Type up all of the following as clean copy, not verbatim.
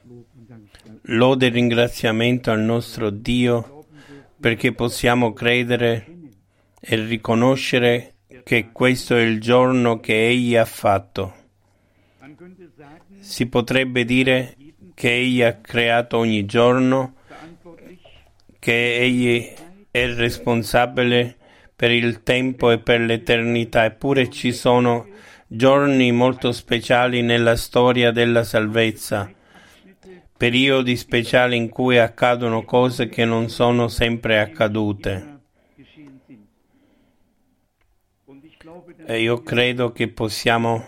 Lode e ringraziamento al nostro Dio perché possiamo credere e riconoscere che questo è il giorno che Egli ha fatto. Si potrebbe dire che Egli ha creato ogni giorno, che Egli è responsabile per il tempo e per l'eternità, eppure ci sono giorni molto speciali nella storia della salvezza, periodi speciali in cui accadono cose che non sono sempre accadute. E io credo che possiamo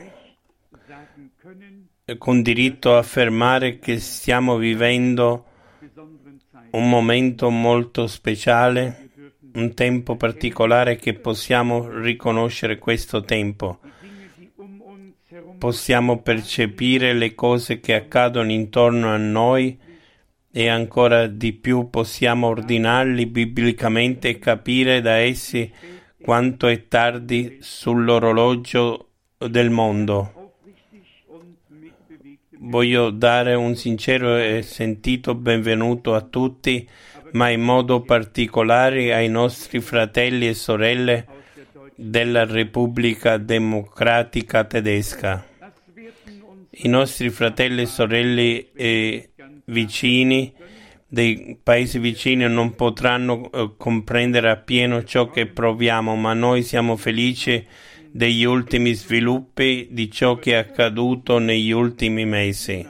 con diritto affermare che stiamo vivendo un momento molto speciale, un tempo particolare che possiamo riconoscere questo tempo. Possiamo percepire le cose che accadono intorno a noi e ancora di più possiamo ordinarli biblicamente e capire da essi quanto è tardi sull'orologio del mondo. Voglio dare un sincero e sentito benvenuto a tutti, ma in modo particolare ai nostri fratelli e sorelle della Repubblica Democratica Tedesca. I nostri fratelli e sorelle vicini dei paesi vicini non potranno comprendere appieno ciò che proviamo, ma noi siamo felici degli ultimi sviluppi di ciò che è accaduto negli ultimi mesi.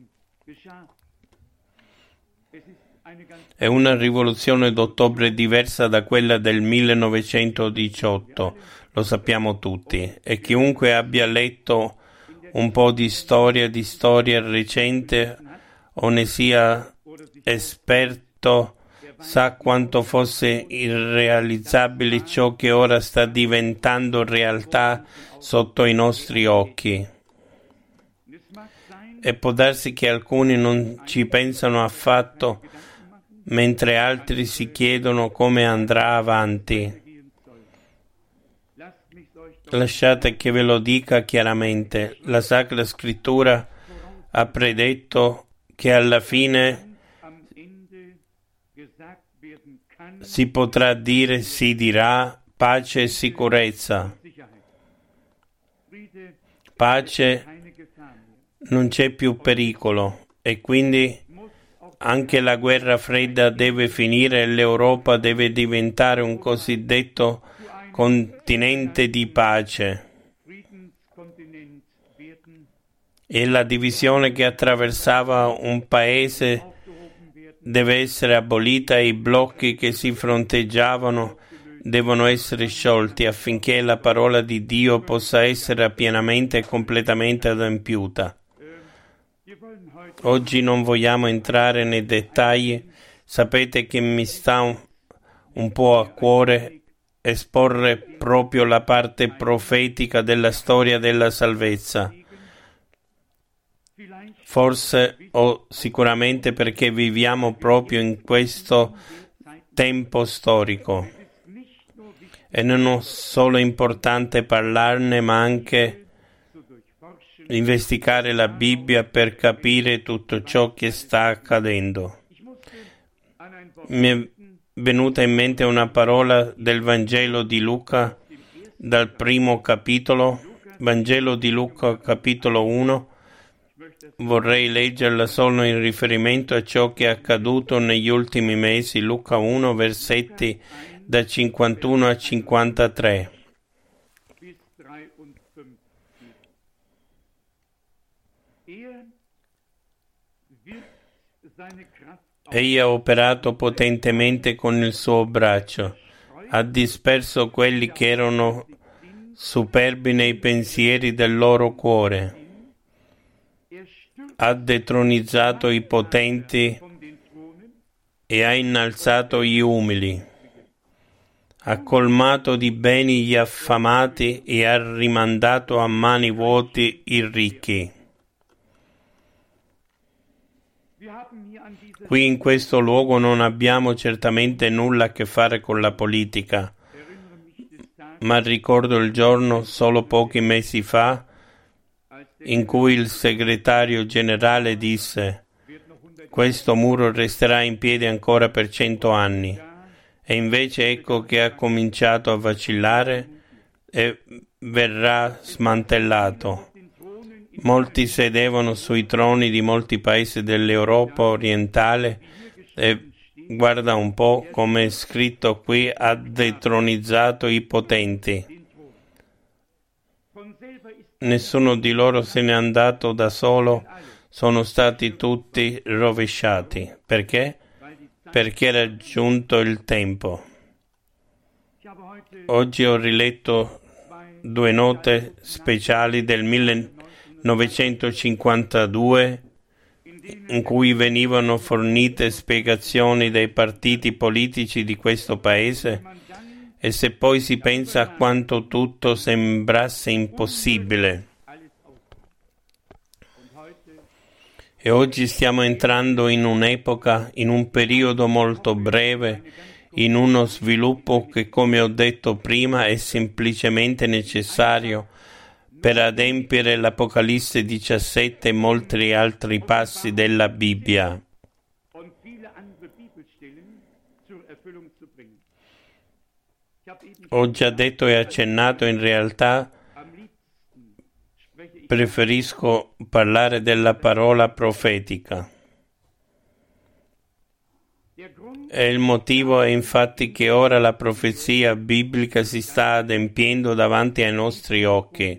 È una rivoluzione d'ottobre diversa da quella del 1918, lo sappiamo tutti, e chiunque abbia letto un po' di storia recente o ne sia esperto sa quanto fosse irrealizzabile ciò che ora sta diventando realtà sotto i nostri occhi. E può darsi che alcuni non ci pensano affatto, mentre altri si chiedono come andrà avanti. Lasciate che ve lo dica chiaramente. La Sacra Scrittura ha predetto che alla fine si potrà dire, si dirà, pace e sicurezza. Pace, non c'è più pericolo e quindi anche la guerra fredda deve finire e l'Europa deve diventare un cosiddetto continente di pace. E la divisione che attraversava un paese deve essere abolita e i blocchi che si fronteggiavano devono essere sciolti affinché la parola di Dio possa essere pienamente e completamente adempiuta. Oggi non vogliamo entrare nei dettagli, sapete che mi sta un po' a cuore esporre proprio la parte profetica della storia della salvezza. Forse o sicuramente perché viviamo proprio in questo tempo storico. E non è solo importante parlarne, ma anche investigare la Bibbia per capire tutto ciò che sta accadendo. Mi è venuta in mente una parola del Vangelo di Luca, dal primo capitolo, Vangelo di Luca, capitolo 1. Vorrei leggerla solo in riferimento a ciò che è accaduto negli ultimi mesi, Luca 1, versetti da 51 a 53. Egli ha operato potentemente con il suo braccio, ha disperso quelli che erano superbi nei pensieri del loro cuore. Ha detronizzato i potenti e ha innalzato gli umili. Ha colmato di beni gli affamati e ha rimandato a mani vuote i ricchi. Qui in questo luogo non abbiamo certamente nulla a che fare con la politica, ma ricordo il giorno, solo pochi mesi fa, in cui il segretario generale disse: questo muro resterà in piedi ancora per 100 anni. E invece ecco che ha cominciato a vacillare e verrà smantellato. Molti sedevano sui troni di molti paesi dell'Europa orientale e guarda un po' come è scritto qui, ha detronizzato i potenti. Nessuno di loro se n'è andato da solo, sono stati tutti rovesciati. Perché? Perché era giunto il tempo. Oggi ho riletto 2 note speciali del 1952 in cui venivano fornite spiegazioni dai partiti politici di questo paese, e se poi si pensa a quanto tutto sembrasse impossibile. E oggi stiamo entrando in un'epoca, in un periodo molto breve, in uno sviluppo che, come ho detto prima, è semplicemente necessario per adempiere l'Apocalisse 17 e molti altri passi della Bibbia. Ho già detto e accennato, in realtà preferisco parlare della parola profetica. E il motivo è infatti che ora la profezia biblica si sta adempiendo davanti ai nostri occhi.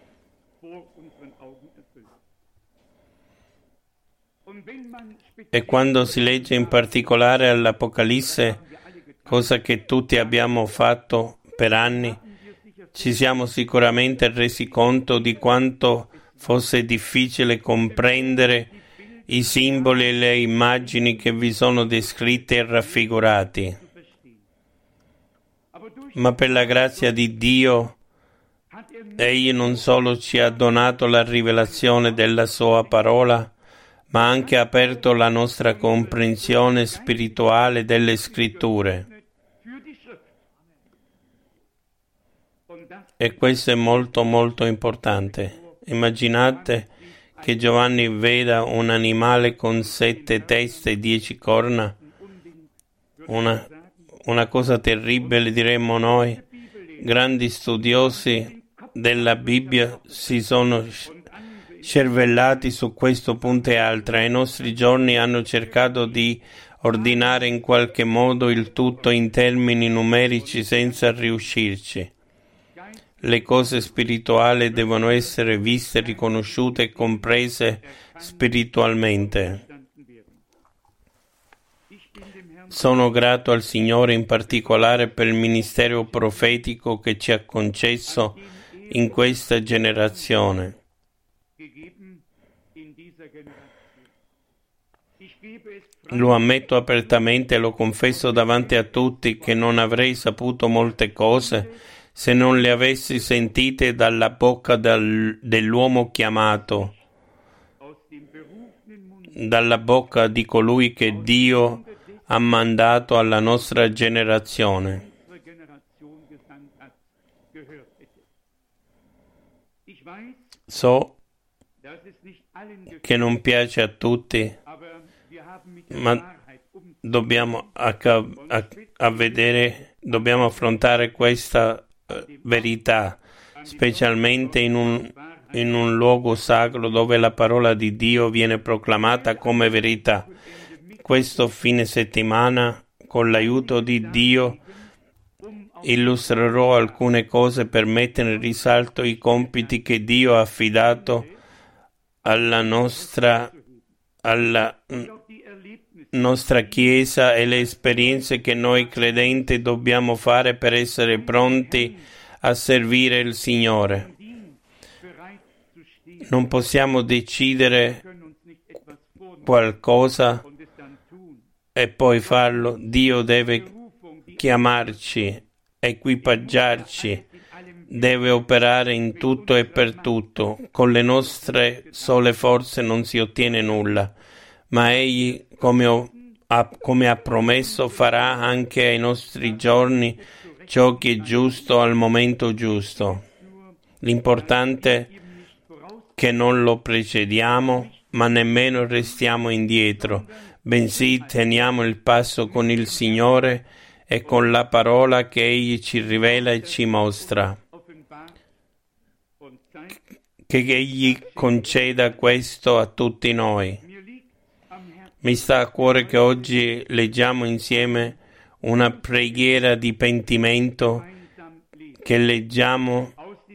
E quando si legge in particolare all'Apocalisse, cosa che tutti abbiamo fatto per anni, ci siamo sicuramente resi conto di quanto fosse difficile comprendere i simboli e le immagini che vi sono descritti e raffigurati. Ma per la grazia di Dio, Egli non solo ci ha donato la rivelazione della Sua parola, ma ha anche aperto la nostra comprensione spirituale delle Scritture. E questo è molto molto importante. Immaginate che Giovanni veda un animale con 7 teste e 10 corna. Una cosa terribile, diremmo noi. Grandi studiosi della Bibbia si sono scervellati su questo punto e altre. Ai nostri giorni hanno cercato di ordinare in qualche modo il tutto in termini numerici senza riuscirci. Le cose spirituali devono essere viste, riconosciute e comprese spiritualmente. Sono grato al Signore in particolare per il ministero profetico che ci ha concesso in questa generazione. Lo ammetto apertamente e lo confesso davanti a tutti che non avrei saputo molte cose se non le avessi sentite dalla bocca dell'uomo chiamato, dalla bocca di colui che Dio ha mandato alla nostra generazione. So che non piace a tutti, ma dobbiamo dobbiamo affrontare questa verità, specialmente in un luogo sacro dove la parola di Dio viene proclamata come verità. Questo fine settimana, con l'aiuto di Dio, illustrerò alcune cose per mettere in risalto i compiti che Dio ha affidato alla nostra Chiesa e le esperienze che noi credenti dobbiamo fare per essere pronti a servire il Signore. Non possiamo decidere qualcosa e poi farlo. Dio deve chiamarci, equipaggiarci, deve operare in tutto e per tutto. Con le nostre sole forze non si ottiene nulla, ma Egli, come ha promesso, farà anche ai nostri giorni ciò che è giusto al momento giusto. L'importante è che non lo precediamo, ma nemmeno restiamo indietro, bensì teniamo il passo con il Signore e con la parola che Egli ci rivela e ci mostra. Che Egli conceda questo a tutti noi. Mi sta a cuore che oggi leggiamo insieme una preghiera di pentimento che leggiamo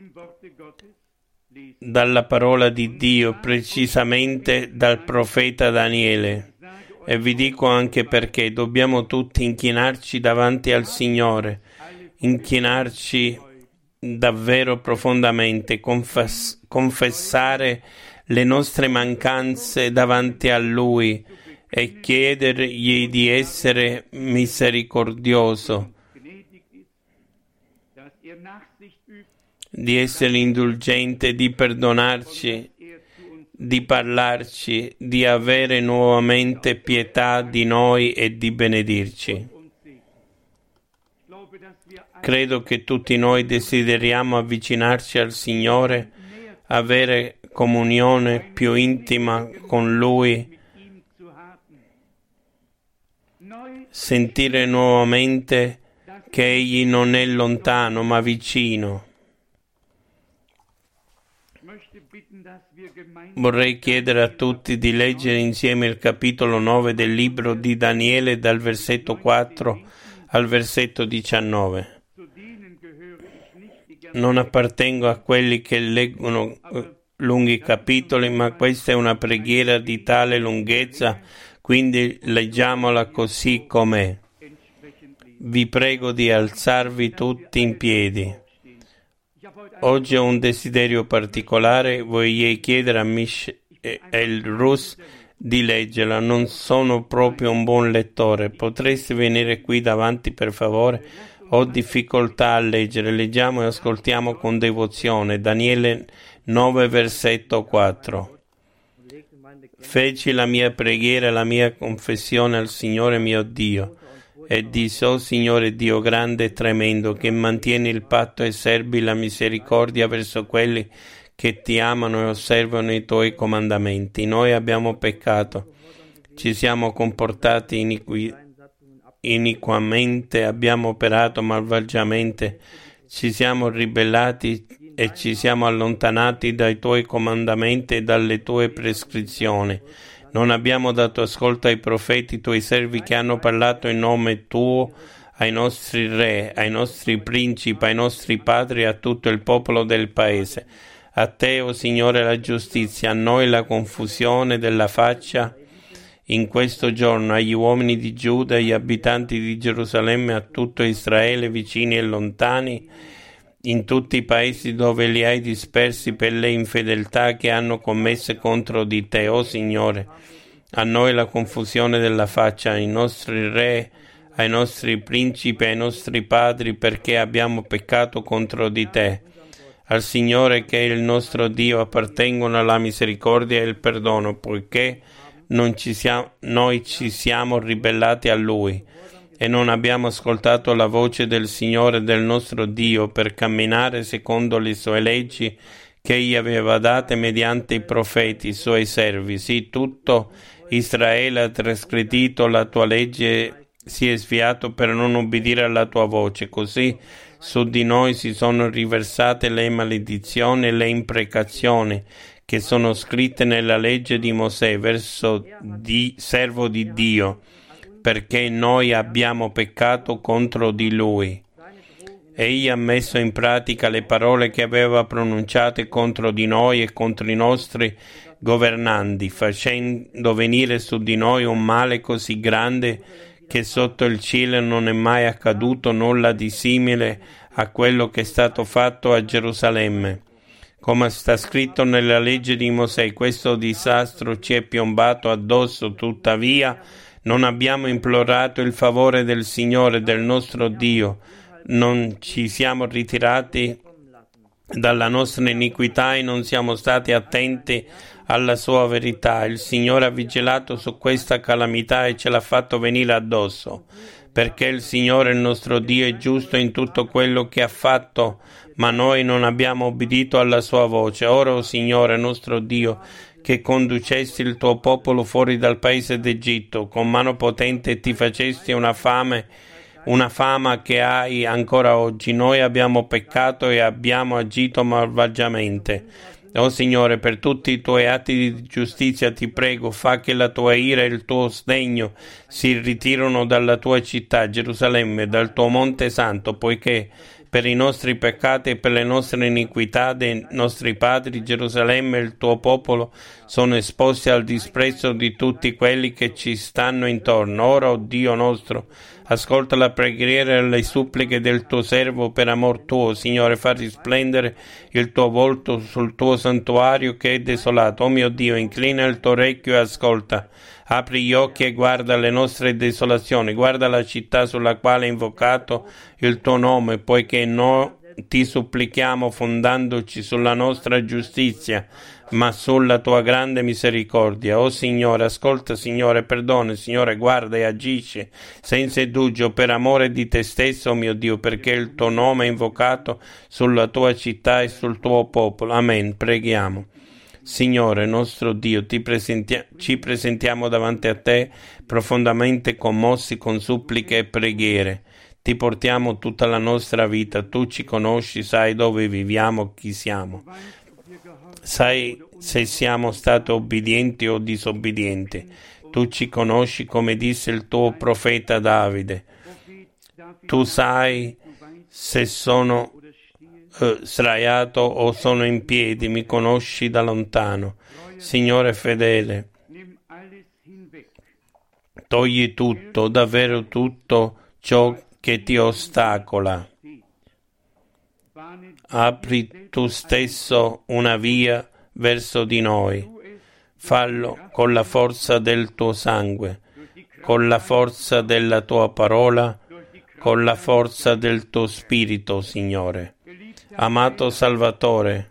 dalla parola di Dio, precisamente dal profeta Daniele. E vi dico anche perché dobbiamo tutti inchinarci davanti al Signore, inchinarci davvero profondamente, confessare le nostre mancanze davanti a Lui e chiedergli di essere misericordioso, di essere indulgente, di perdonarci, di parlarci, di avere nuovamente pietà di noi e di benedirci. Credo che tutti noi desideriamo avvicinarci al Signore, avere comunione più intima con Lui, sentire nuovamente che Egli non è lontano ma vicino. Vorrei chiedere a tutti di leggere insieme il capitolo 9 del libro di Daniele dal versetto 4 al versetto 19. Non appartengo a quelli che leggono lunghi capitoli, ma questa è una preghiera di tale lunghezza, quindi leggiamola così com'è. Vi prego di alzarvi tutti in piedi. Oggi ho un desiderio particolare, voglio chiedere a Michel Rus di leggerla. Non sono proprio un buon lettore. Potresti venire qui davanti per favore? Ho difficoltà a leggere. Leggiamo e ascoltiamo con devozione. Daniele 9, versetto 4. Feci la mia preghiera e la mia confessione al Signore mio Dio. E disse: O Signore Dio grande e tremendo, che mantieni il patto e serbi la misericordia verso quelli che ti amano e osservano i tuoi comandamenti. Noi abbiamo peccato, ci siamo comportati iniquamente, abbiamo operato malvagiamente, ci siamo ribellati e ci siamo allontanati dai tuoi comandamenti e dalle tue prescrizioni. Non abbiamo dato ascolto ai profeti, tuoi servi, che hanno parlato in nome tuo ai nostri re, ai nostri principi, ai nostri padri e a tutto il popolo del paese. A te, o Signore, la giustizia, a noi la confusione della faccia in questo giorno, agli uomini di Giuda, agli abitanti di Gerusalemme, a tutto Israele, vicini e lontani, in tutti i paesi dove li hai dispersi per le infedeltà che hanno commesse contro di te, o Signore. A noi la confusione della faccia, ai nostri re, ai nostri principi, ai nostri padri, perché abbiamo peccato contro di te. Al Signore, che è il nostro Dio, appartengono la misericordia e il perdono, poiché noi ci siamo ribellati a Lui e non abbiamo ascoltato la voce del Signore del nostro Dio per camminare secondo le sue leggi che Egli aveva date mediante i profeti, i suoi servi. Sì, tutto Israele ha trasgredito la tua legge, si è sviato per non obbedire alla tua voce. Così su di noi si sono riversate le maledizioni e le imprecazioni che sono scritte nella legge di Mosè, servo di Dio, perché noi abbiamo peccato contro di Lui. Egli ha messo in pratica le parole che aveva pronunciate contro di noi e contro i nostri governanti, facendo venire su di noi un male così grande che sotto il cielo non è mai accaduto nulla di simile a quello che è stato fatto a Gerusalemme. Come sta scritto nella legge di Mosè, questo disastro ci è piombato addosso, tuttavia non abbiamo implorato il favore del Signore, del nostro Dio, non ci siamo ritirati dalla nostra iniquità e non siamo stati attenti alla sua verità. Il Signore ha vigilato su questa calamità e ce l'ha fatto venire addosso, perché il Signore, il nostro Dio, è giusto in tutto quello che ha fatto, ma noi non abbiamo obbedito alla sua voce. Ora, o Signore nostro Dio, che conducesti il tuo popolo fuori dal paese d'Egitto con mano potente e ti facesti una fama che hai ancora oggi. Noi abbiamo peccato e abbiamo agito malvagiamente. O Signore, per tutti i tuoi atti di giustizia ti prego, fa che la tua ira e il tuo sdegno si ritirino dalla tua città, Gerusalemme, dal tuo monte santo, poiché per i nostri peccati e per le nostre iniquità dei nostri padri, Gerusalemme e il tuo popolo sono esposti al disprezzo di tutti quelli che ci stanno intorno. Ora, o Dio nostro, ascolta la preghiera e le suppliche del tuo servo per amor tuo. Signore, fa risplendere il tuo volto sul tuo santuario che è desolato. Oh mio Dio, inclina il tuo orecchio e ascolta. Apri gli occhi e guarda le nostre desolazioni. Guarda la città sulla quale è invocato il tuo nome, poiché noi ti supplichiamo fondandoci sulla nostra giustizia, ma sulla tua grande misericordia. O Signore, ascolta, Signore, perdona, Signore, guarda e agisci senza indugio per amore di te stesso, oh mio Dio, perché il tuo nome è invocato sulla tua città e sul tuo popolo. Amen. Preghiamo. Signore nostro Dio, ci presentiamo davanti a te profondamente commossi con suppliche e preghiere. Ti portiamo tutta la nostra vita, tu ci conosci, sai dove viviamo, chi siamo. Sai se siamo stati obbedienti o disobbedienti. Tu ci conosci, come disse il tuo profeta Davide. Tu sai se sono sdraiato o sono in piedi, mi conosci da lontano. Signore fedele, togli tutto, davvero tutto ciò che ti ostacola. Apri tu stesso una via verso di noi. Fallo con la forza del tuo sangue, con la forza della tua parola, con la forza del tuo spirito, Signore. Amato Salvatore,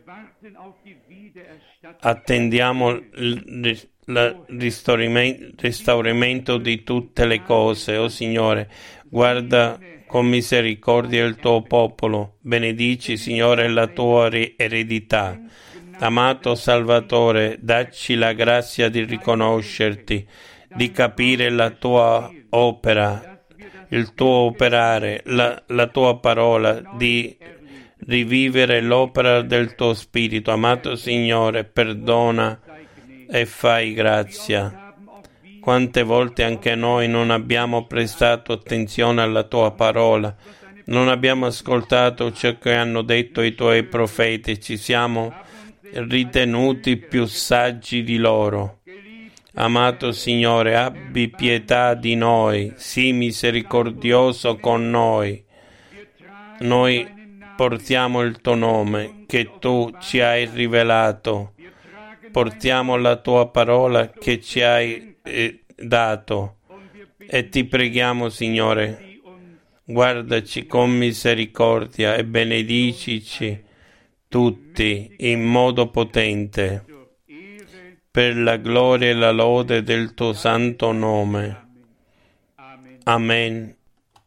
attendiamo il ristauramento di tutte le cose. O Signore, guarda con misericordia il tuo popolo. Benedici, Signore, la tua eredità. Amato Salvatore, dacci la grazia di riconoscerti, di capire la tua opera, il tuo operare, la tua parola, di rivivere l'opera del tuo Spirito. Amato Signore, perdona e fai grazia. Quante volte anche noi non abbiamo prestato attenzione alla tua parola, non abbiamo ascoltato ciò che hanno detto i tuoi profeti, ci siamo ritenuti più saggi di loro. Amato Signore, abbi pietà di noi, sii misericordioso con noi. Noi portiamo il tuo nome che tu ci hai rivelato, portiamo la tua parola che ci hai dato e ti preghiamo, Signore, guardaci con misericordia e benedicici tutti in modo potente per la gloria e la lode del tuo santo nome. Amen.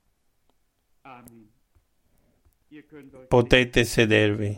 Potete sedervi.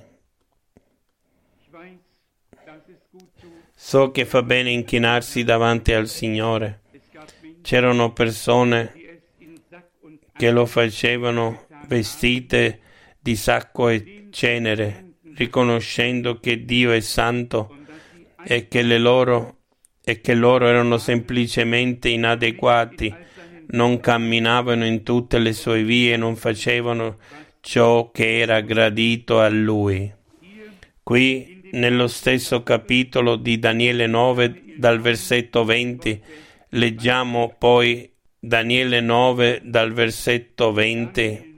So che fa bene inchinarsi davanti al Signore. C'erano persone che lo facevano vestite di sacco e cenere, riconoscendo che Dio è santo e che loro erano semplicemente inadeguati, non camminavano in tutte le sue vie, non facevano ciò che era gradito a Lui. Qui, nello stesso capitolo di Daniele 9, dal versetto 20, leggiamo poi Daniele 9, dal versetto 20.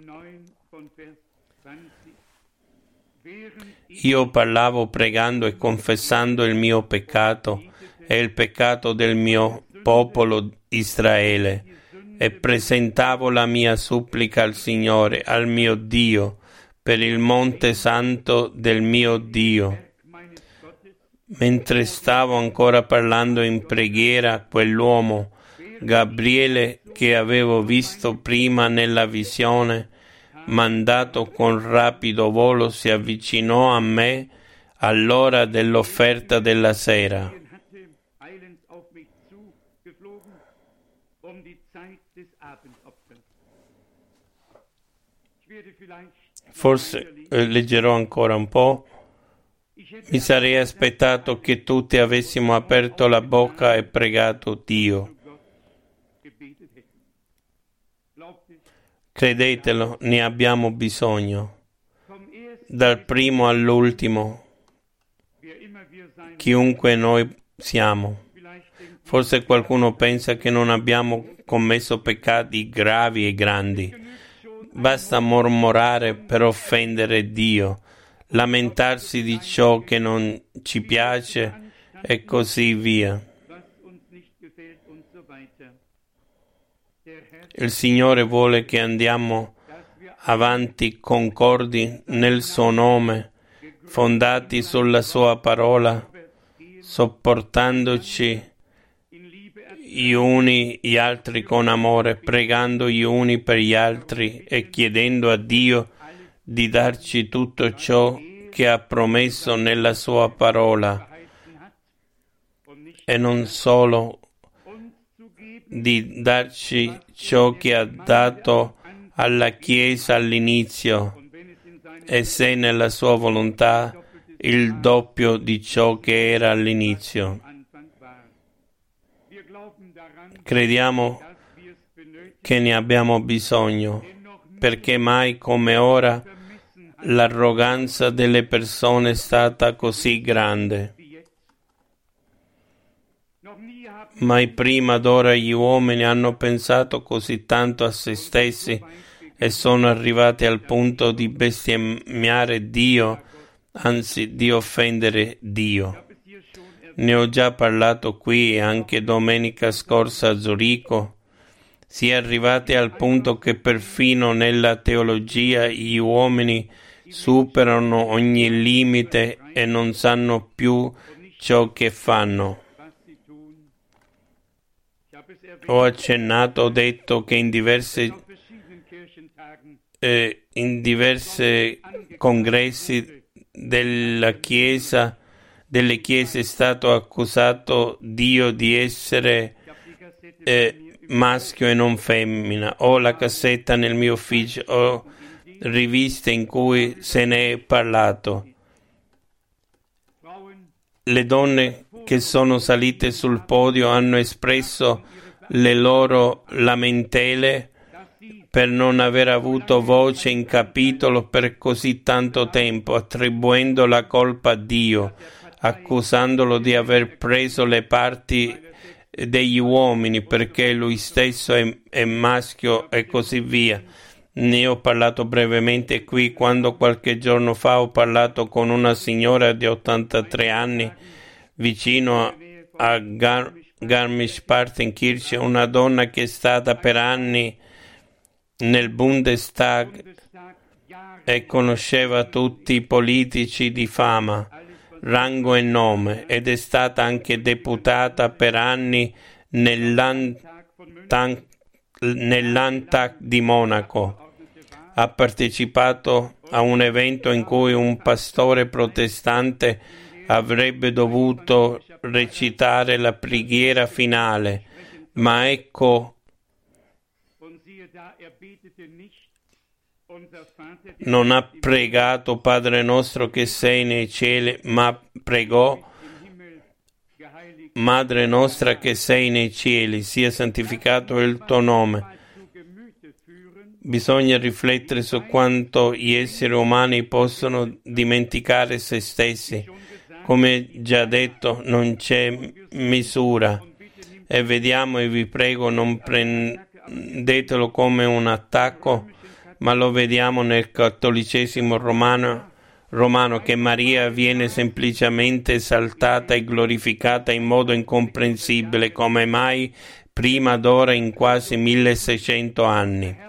Io parlavo pregando e confessando il mio peccato e il peccato del mio popolo Israele, e presentavo la mia supplica al Signore, al mio Dio, per il monte santo del mio Dio. Mentre stavo ancora parlando in preghiera, quell'uomo, Gabriele, che avevo visto prima nella visione, mandato con rapido volo, si avvicinò a me all'ora dell'offerta della sera. Forse leggerò ancora un po'. Mi sarei aspettato che tutti avessimo aperto la bocca e pregato Dio. Credetelo, ne abbiamo bisogno. Dal primo all'ultimo, chiunque noi siamo. Forse qualcuno pensa che non abbiamo commesso peccati gravi e grandi. Basta mormorare per offendere Dio, lamentarsi di ciò che non ci piace e così via. Il Signore vuole che andiamo avanti concordi nel suo nome, fondati sulla sua parola, sopportandoci gli uni gli altri con amore, pregando gli uni per gli altri e chiedendo a Dio di darci tutto ciò che ha promesso nella sua parola e non solo di darci ciò che ha dato alla Chiesa all'inizio e se nella sua volontà il doppio di ciò che era all'inizio. Crediamo che ne abbiamo bisogno, perché mai come ora l'arroganza delle persone è stata così grande. Mai prima d'ora gli uomini hanno pensato così tanto a se stessi e sono arrivati al punto di bestemmiare Dio, anzi di offendere Dio. Ne ho già parlato qui e anche domenica scorsa a Zurigo. Si è arrivati al punto che perfino nella teologia gli uomini superano ogni limite e non sanno più ciò che fanno. Ho accennato, ho detto che in diversi congressi delle chiese è stato accusato Dio di essere maschio e non femmina. Ho la cassetta nel mio ufficio, ho riviste in cui se ne è parlato. Le donne che sono salite sul podio hanno espresso le loro lamentele per non aver avuto voce in capitolo per così tanto tempo, attribuendo la colpa a Dio, accusandolo di aver preso le parti degli uomini perché lui stesso è maschio e così via. Ne ho parlato brevemente qui quando qualche giorno fa ho parlato con una signora di 83 anni vicino a Garmisch-Partenkirchen, una donna che è stata per anni nel Bundestag e conosceva tutti i politici di fama, rango e nome, ed è stata anche deputata per anni nel Landtag di Monaco. Ha partecipato a un evento in cui un pastore protestante avrebbe dovuto recitare la preghiera finale, ma ecco, non ha pregato Padre nostro che sei nei cieli, ma pregò Madre nostra che sei nei cieli, sia santificato il tuo nome. Bisogna riflettere su quanto gli esseri umani possono dimenticare se stessi. Come già detto, non c'è misura. E vediamo, e vi prego, non prendetelo come un attacco, ma lo vediamo nel cattolicesimo romano che Maria viene semplicemente esaltata e glorificata in modo incomprensibile, come mai prima d'ora in quasi 1600 anni.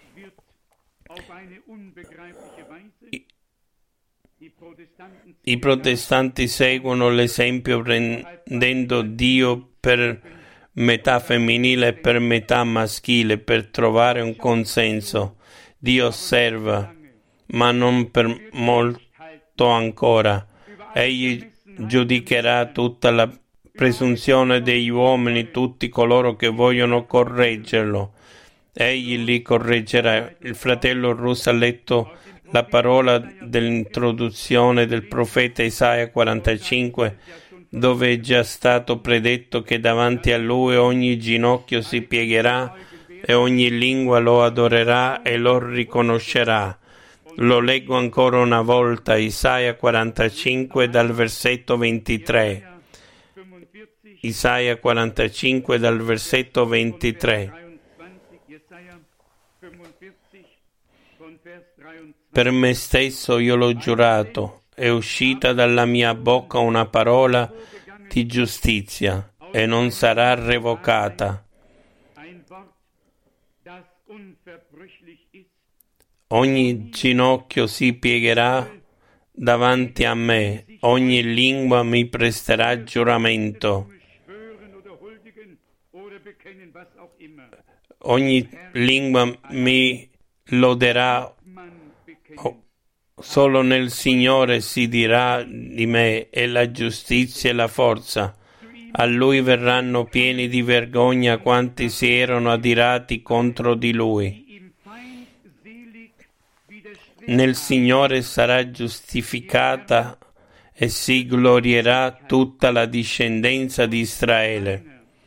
I protestanti seguono l'esempio prendendo Dio per metà femminile e per metà maschile per trovare un consenso. Dio osserva, ma non per molto ancora. Egli giudicherà tutta la presunzione degli uomini, tutti coloro che vogliono correggerlo. Egli li correggerà. Il fratello Russo ha letto la parola dell'introduzione del profeta Isaia 45, dove è già stato predetto che davanti a lui ogni ginocchio si piegherà e ogni lingua lo adorerà e lo riconoscerà. Lo leggo ancora una volta, Isaia 45 dal versetto 23. Isaia 45 dal versetto 23. Per me stesso io l'ho giurato, è uscita dalla mia bocca una parola di giustizia e non sarà revocata. Ogni ginocchio si piegherà davanti a me, ogni lingua mi presterà giuramento. Ogni lingua mi loderà. Solo nel Signore si dirà di me e la giustizia e la forza. A Lui verranno pieni di vergogna quanti si erano adirati contro di Lui. Nel Signore sarà giustificata e si glorierà tutta la discendenza di Israele.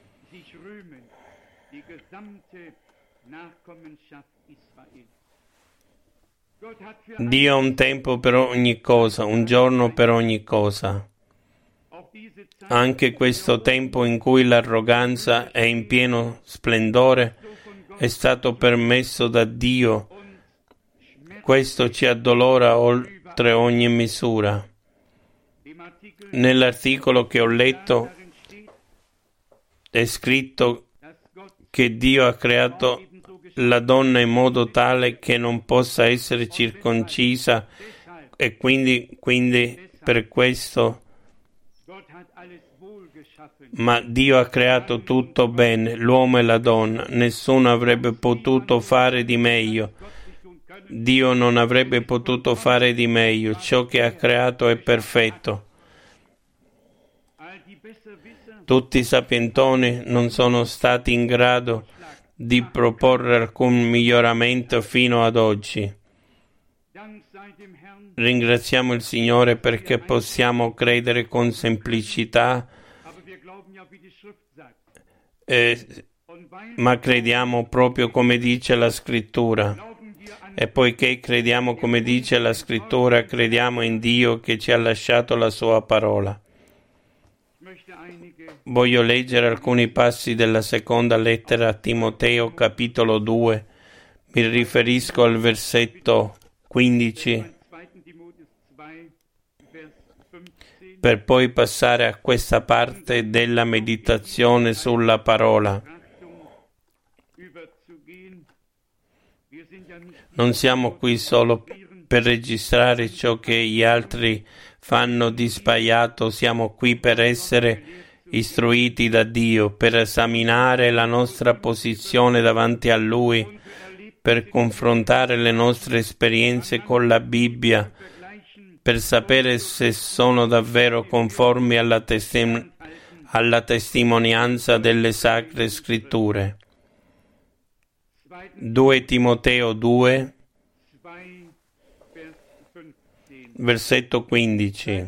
Dio ha un tempo per ogni cosa, un giorno per ogni cosa. Anche questo tempo in cui l'arroganza è in pieno splendore è stato permesso da Dio. Questo ci addolora oltre ogni misura. Nell'articolo che ho letto è scritto che Dio ha creato la donna in modo tale che non possa essere circoncisa e quindi per questo, ma Dio ha creato tutto bene, l'uomo e la donna, nessuno avrebbe potuto fare di meglio. Dio non avrebbe potuto fare di meglio, ciò che ha creato è perfetto. Tutti i sapientoni non sono stati in grado di proporre alcun miglioramento fino ad oggi. Ringraziamo il Signore perché possiamo credere con semplicità, ma crediamo proprio come dice la Scrittura. E poiché crediamo come dice la Scrittura, crediamo in Dio che ci ha lasciato la sua parola. Voglio leggere alcuni passi della seconda lettera a Timoteo, capitolo 2. Mi riferisco al versetto 15, per poi passare a questa parte della meditazione sulla parola. Non siamo qui solo per registrare ciò che gli altri fanno di sbagliato, siamo qui per essere istruiti da Dio, per esaminare la nostra posizione davanti a Lui, per confrontare le nostre esperienze con la Bibbia, per sapere se sono davvero conformi alla testimonianza delle Sacre Scritture. 2 Timoteo 2, versetto 15.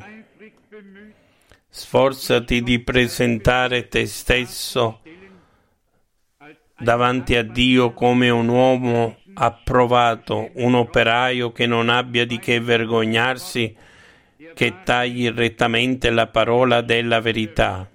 Sforzati di presentare te stesso davanti a Dio come un uomo approvato, un operaio che non abbia di che vergognarsi, che tagli rettamente la parola della verità,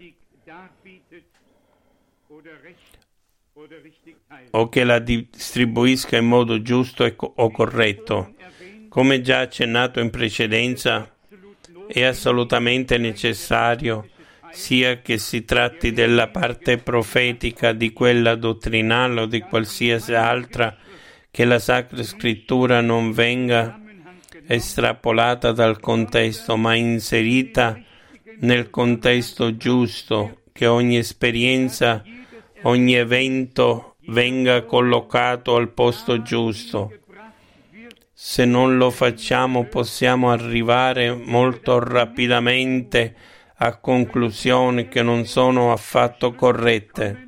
o che la distribuisca in modo giusto o corretto. Come già accennato in precedenza, è assolutamente necessario, sia che si tratti della parte profetica, di quella dottrinale o di qualsiasi altra, che la Sacra Scrittura non venga estrapolata dal contesto, ma inserita nel contesto giusto, che ogni esperienza, ogni evento venga collocato al posto giusto. Se non lo facciamo possiamo arrivare molto rapidamente a conclusioni che non sono affatto corrette.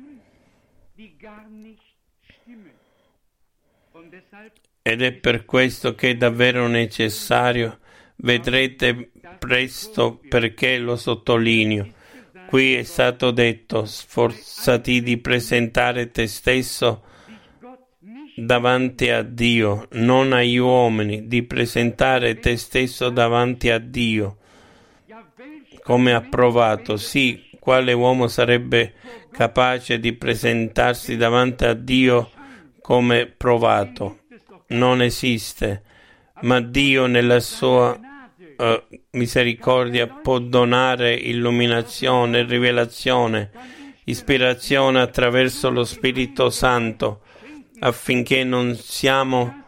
Ed è per questo che è davvero necessario, vedrete presto perché lo sottolineo. Qui è stato detto, sforzati di presentare te stesso davanti a Dio, non agli uomini, di presentare te stesso davanti a Dio come approvato. Sì, quale uomo sarebbe capace di presentarsi davanti a Dio come provato? Non esiste, ma Dio nella sua misericordia può donare illuminazione, rivelazione, ispirazione attraverso lo Spirito Santo, affinché non siamo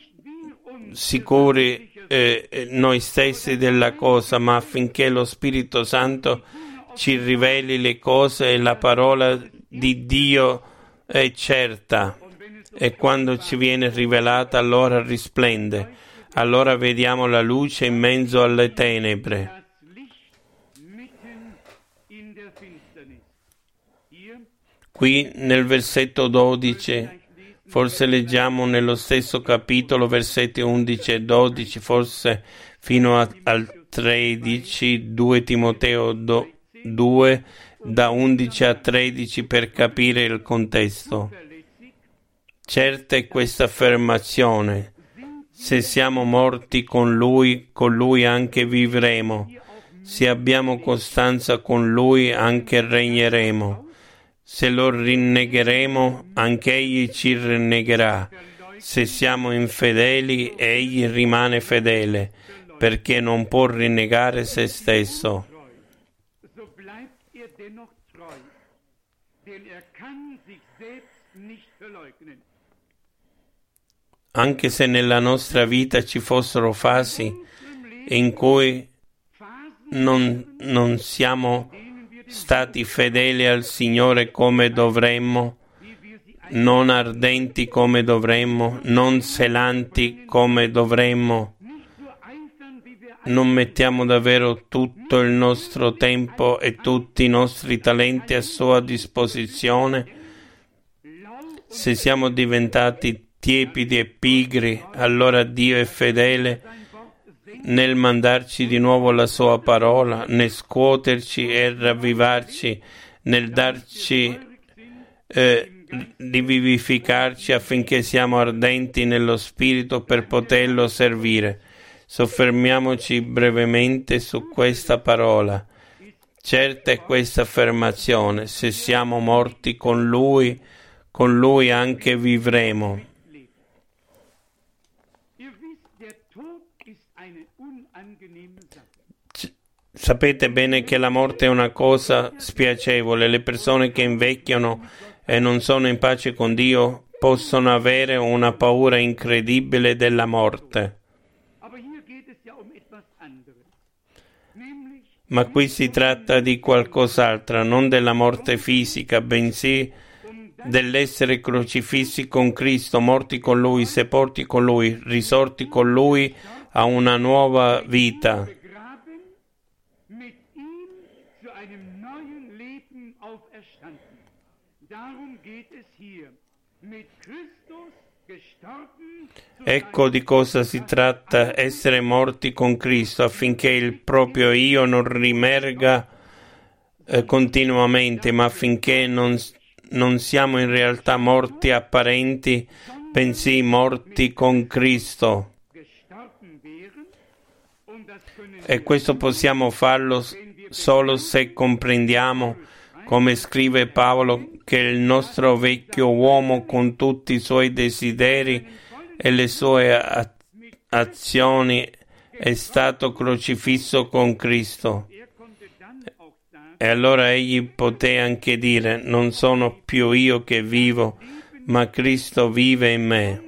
sicuri noi stessi della cosa, ma affinché lo Spirito Santo ci riveli le cose e la parola di Dio è certa. E quando ci viene rivelata, allora risplende. Allora vediamo la luce in mezzo alle tenebre. Qui nel versetto 12, forse leggiamo nello stesso capitolo, versetti 11 e 12, forse fino al 13, 2 Timoteo 2, da 11 a 13 per capire il contesto. Certa è questa affermazione: se siamo morti con lui anche vivremo. Se abbiamo costanza con lui, anche regneremo. Se lo rinnegheremo, anche egli ci rinnegherà. Se siamo infedeli, egli rimane fedele, perché non può rinnegare se stesso. Anche se nella nostra vita ci fossero fasi in cui non siamo stati fedeli al Signore come dovremmo, non ardenti come dovremmo, non zelanti come dovremmo, non mettiamo davvero tutto il nostro tempo e tutti i nostri talenti a sua disposizione, se siamo diventati tiepidi e pigri, allora Dio è fedele nel mandarci di nuovo la sua parola, nel scuoterci e ravvivarci, nel darci di vivificarci affinché siamo ardenti nello spirito per poterlo servire. Soffermiamoci brevemente su questa parola. Certa è questa affermazione: se siamo morti con lui anche vivremo. Sapete bene che la morte è una cosa spiacevole. Le persone che invecchiano e non sono in pace con Dio possono avere una paura incredibile della morte. Ma qui si tratta di qualcos'altro, non della morte fisica, bensì dell'essere crocifissi con Cristo, morti con Lui, sepolti con Lui, risorti con Lui a una nuova vita. Ecco di cosa si tratta: essere morti con Cristo, affinché il proprio io non rimerga continuamente, ma affinché non siamo in realtà morti apparenti, bensì morti con Cristo. E questo possiamo farlo solo se comprendiamo, come scrive Paolo, che il nostro vecchio uomo con tutti i suoi desideri e le sue azioni è stato crocifisso con Cristo. E allora egli poté anche dire: non sono più io che vivo, ma Cristo vive in me.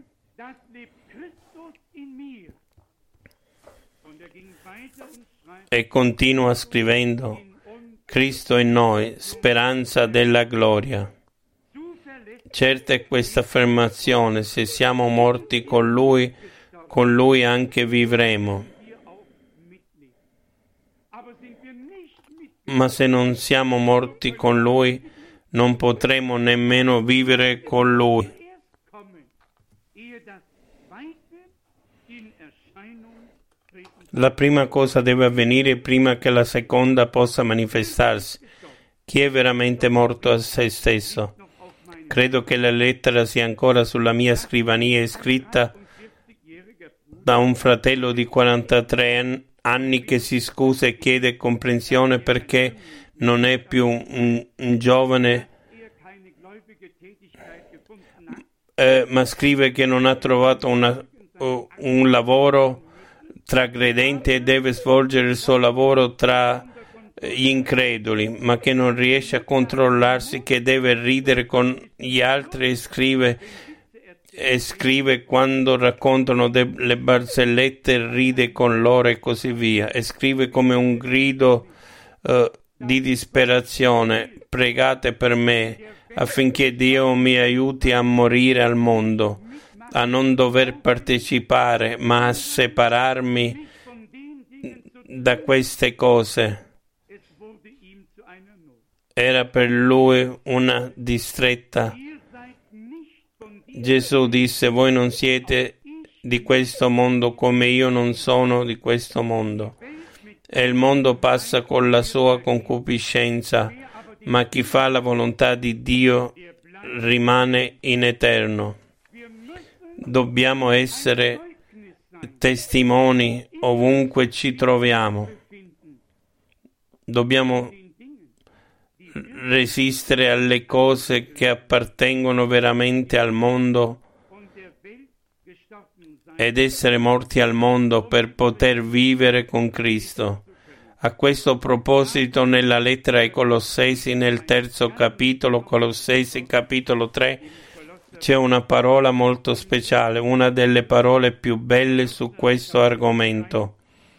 E continua scrivendo: Cristo in noi, speranza della gloria. Certa è questa affermazione: se siamo morti con Lui con Lui anche vivremo. Ma se non siamo morti con Lui, non potremo nemmeno vivere con Lui. La prima cosa deve avvenire prima che la seconda possa manifestarsi. Chi è veramente morto a se stesso? Credo che la lettera sia ancora sulla mia scrivania, scritta da un fratello di 43 anni che si scusa e chiede comprensione perché non è più un giovane, ma scrive che non ha trovato un lavoro tra credenti e deve svolgere il suo lavoro tra gli increduli, ma che non riesce a controllarsi, che deve ridere con gli altri e scrive quando raccontano le barzellette, ride con loro e così via, e scrive come un grido di disperazione: pregate per me affinché Dio mi aiuti a morire al mondo, a non dover partecipare, ma a separarmi da queste cose. Era per lui una distretta. Gesù disse: voi non siete di questo mondo come io non sono di questo mondo. E il mondo passa con la sua concupiscenza, ma chi fa la volontà di Dio rimane in eterno. Dobbiamo essere testimoni ovunque ci troviamo. Dobbiamo resistere alle cose che appartengono veramente al mondo ed essere morti al mondo per poter vivere con Cristo. A questo proposito, nella lettera ai Colossesi, nel 3° capitolo, Colossesi capitolo 3, c'è una parola molto speciale, una delle parole più belle su questo argomento.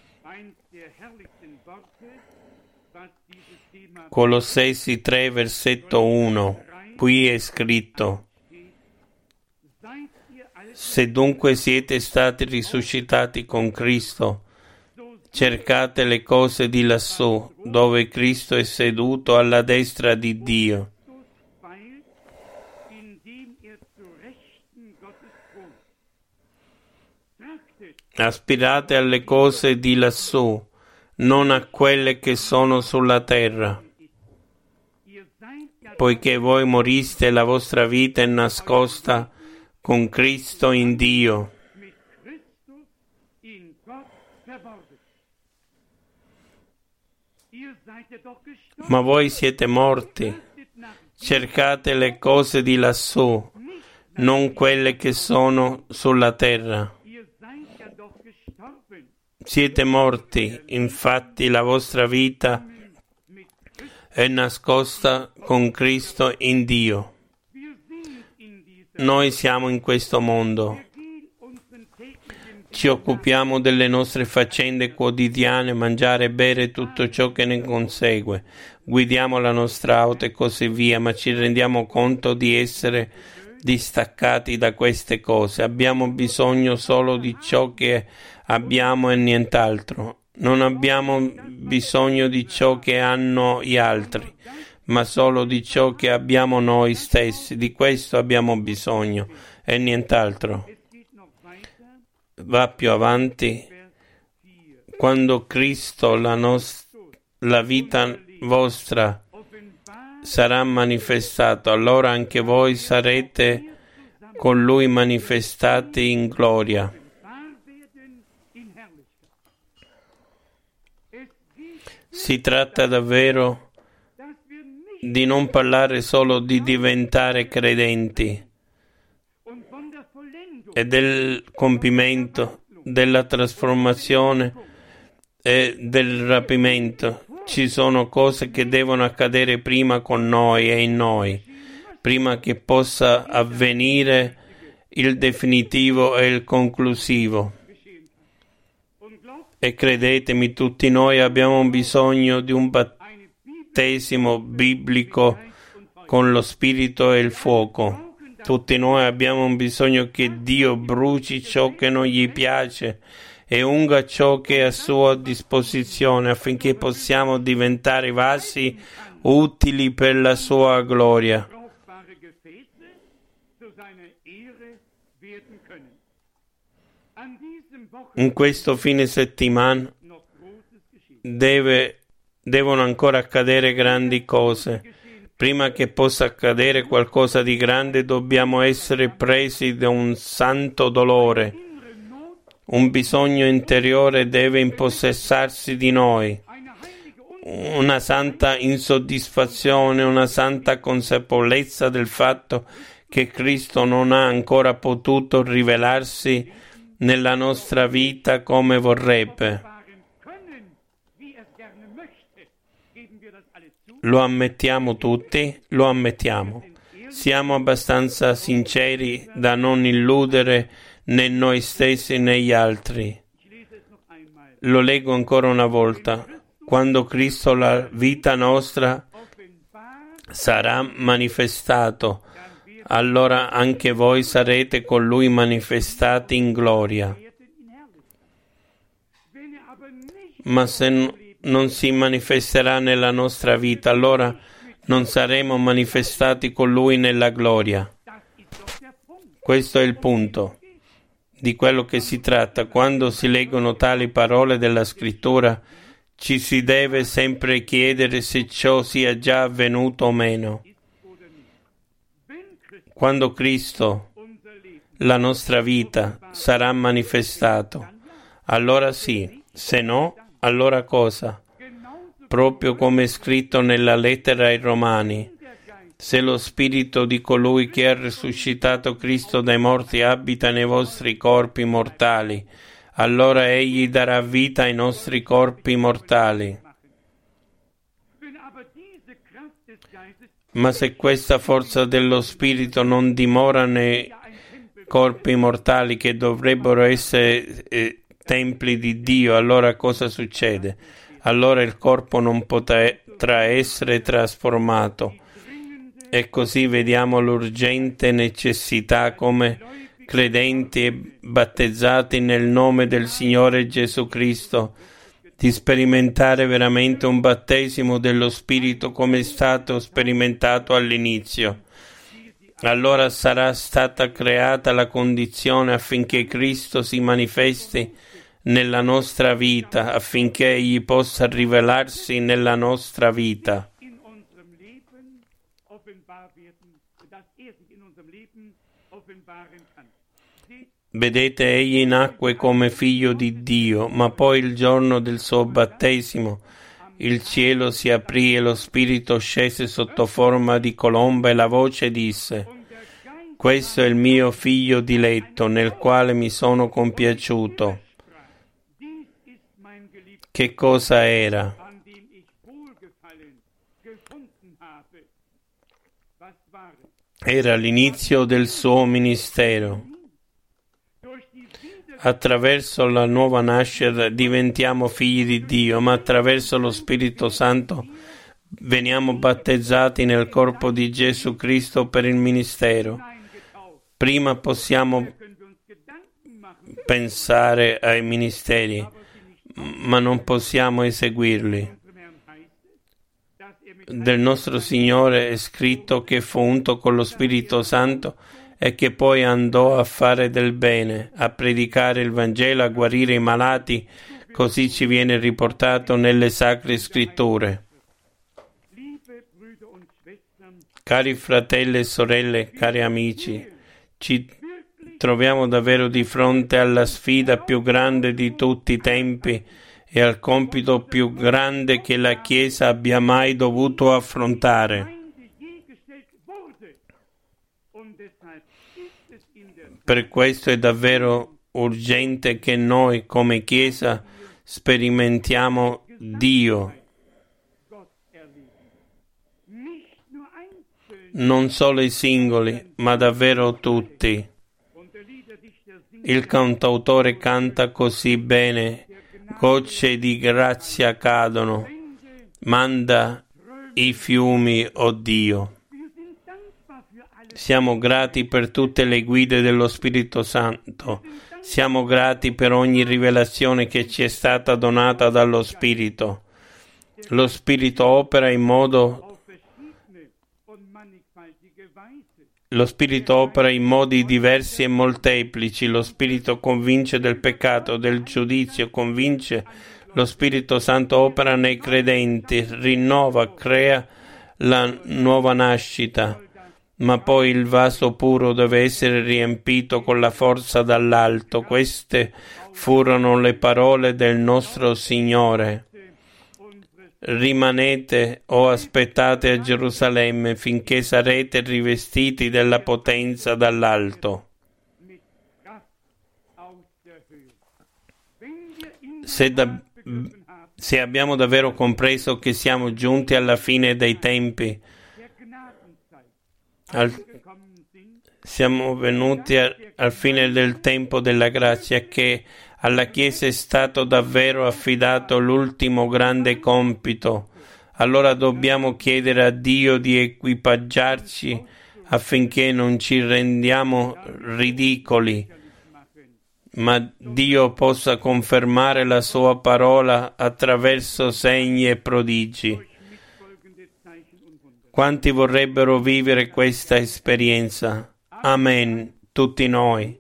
Colossesi 3, versetto 1. Qui è scritto: se dunque siete stati risuscitati con Cristo, cercate le cose di lassù, dove Cristo è seduto alla destra di Dio. Aspirate alle cose di lassù, non a quelle che sono sulla terra, poiché voi moriste e la vostra vita è nascosta con Cristo in Dio. Ma voi siete morti. Cercate le cose di lassù, non quelle che sono sulla terra. Siete morti, infatti la vostra vita è nascosta con Cristo in Dio. Noi siamo in questo mondo. Ci occupiamo delle nostre faccende quotidiane, mangiare, bere, tutto ciò che ne consegue. Guidiamo la nostra auto e così via, ma ci rendiamo conto di essere distaccati da queste cose. Abbiamo bisogno solo di ciò che abbiamo e nient'altro. Non abbiamo bisogno di ciò che hanno gli altri, ma solo di ciò che abbiamo noi stessi. Di questo abbiamo bisogno e nient'altro. Va più avanti: quando Cristo, la vita vostra, sarà manifestato, allora anche voi sarete con Lui manifestati in gloria. Si tratta davvero di non parlare solo di diventare credenti e del compimento, della trasformazione e del rapimento. Ci sono cose che devono accadere prima con noi e in noi, prima che possa avvenire il definitivo e il conclusivo. E credetemi, tutti noi abbiamo bisogno di un battesimo biblico con lo Spirito e il fuoco. Tutti noi abbiamo un bisogno che Dio bruci ciò che non gli piace e unga ciò che è a sua disposizione affinché possiamo diventare vasi utili per la sua gloria. In questo fine settimana devono ancora accadere grandi cose. Prima che possa accadere qualcosa di grande dobbiamo essere presi da un santo dolore. Un bisogno interiore deve impossessarsi di noi. Una santa insoddisfazione, una santa consapevolezza del fatto che Cristo non ha ancora potuto rivelarsi nella nostra vita come vorrebbe. Lo ammettiamo tutti, lo ammettiamo. Siamo abbastanza sinceri da non illudere né noi stessi né gli altri. Lo leggo ancora una volta. Quando Cristo, la vita nostra, sarà manifestato, allora anche voi sarete con Lui manifestati in gloria. Ma se non si manifesterà nella nostra vita, allora non saremo manifestati con Lui nella gloria. Questo è il punto di quello che si tratta. Quando si leggono tali parole della Scrittura, ci si deve sempre chiedere se ciò sia già avvenuto o meno. Quando Cristo, la nostra vita, sarà manifestato, allora sì, se no, allora cosa? Proprio come è scritto nella lettera ai Romani, se lo spirito di colui che ha risuscitato Cristo dai morti abita nei vostri corpi mortali, allora egli darà vita ai nostri corpi mortali. Ma se questa forza dello spirito non dimora nei corpi mortali che dovrebbero essere templi di Dio, allora cosa succede? Allora il corpo non potrà essere trasformato. E così vediamo l'urgente necessità come credenti e battezzati nel nome del Signore Gesù Cristo di sperimentare veramente un battesimo dello Spirito come è stato sperimentato all'inizio. Allora sarà stata creata la condizione affinché Cristo si manifesti nella nostra vita, affinché Egli possa rivelarsi nella nostra vita. Vedete, egli nacque come figlio di Dio, ma poi il giorno del suo battesimo il cielo si aprì e lo Spirito scese sotto forma di colomba e la voce disse: questo è il mio figlio diletto, nel quale mi sono compiaciuto. Che cosa era? Era l'inizio del suo ministero. Attraverso la nuova nascita diventiamo figli di Dio, ma attraverso lo Spirito Santo veniamo battezzati nel corpo di Gesù Cristo per il ministero. Prima possiamo pensare ai ministeri, ma non possiamo eseguirli. Del nostro Signore è scritto che fu unto con lo Spirito Santo e che poi andò a fare del bene, a predicare il Vangelo, a guarire i malati, così ci viene riportato nelle Sacre Scritture. Cari fratelli e sorelle, cari amici, ci troviamo davvero di fronte alla sfida più grande di tutti i tempi e al compito più grande che la Chiesa abbia mai dovuto affrontare. Per questo è davvero urgente che noi come Chiesa sperimentiamo Dio, non solo i singoli, ma davvero tutti. Il cantautore canta così bene: gocce di grazia cadono, manda i fiumi, o Dio. Siamo grati per tutte le guide dello Spirito Santo. Siamo grati per ogni rivelazione che ci è stata donata dallo Spirito. Lo Spirito opera in modi diversi e molteplici. Lo Spirito convince del peccato, del giudizio, convince. Lo Spirito Santo opera nei credenti, rinnova, crea la nuova nascita. Ma poi il vaso puro deve essere riempito con la forza dall'alto. Queste furono le parole del nostro Signore. Rimanete o aspettate a Gerusalemme finché sarete rivestiti della potenza dall'alto. Se abbiamo davvero compreso che siamo giunti alla fine dei tempi, siamo venuti al fine del tempo della grazia, che alla Chiesa è stato davvero affidato l'ultimo grande compito, allora dobbiamo chiedere a Dio di equipaggiarci affinché non ci rendiamo ridicoli, ma Dio possa confermare la sua parola attraverso segni e prodigi. Quanti vorrebbero vivere questa esperienza? Amen, tutti noi.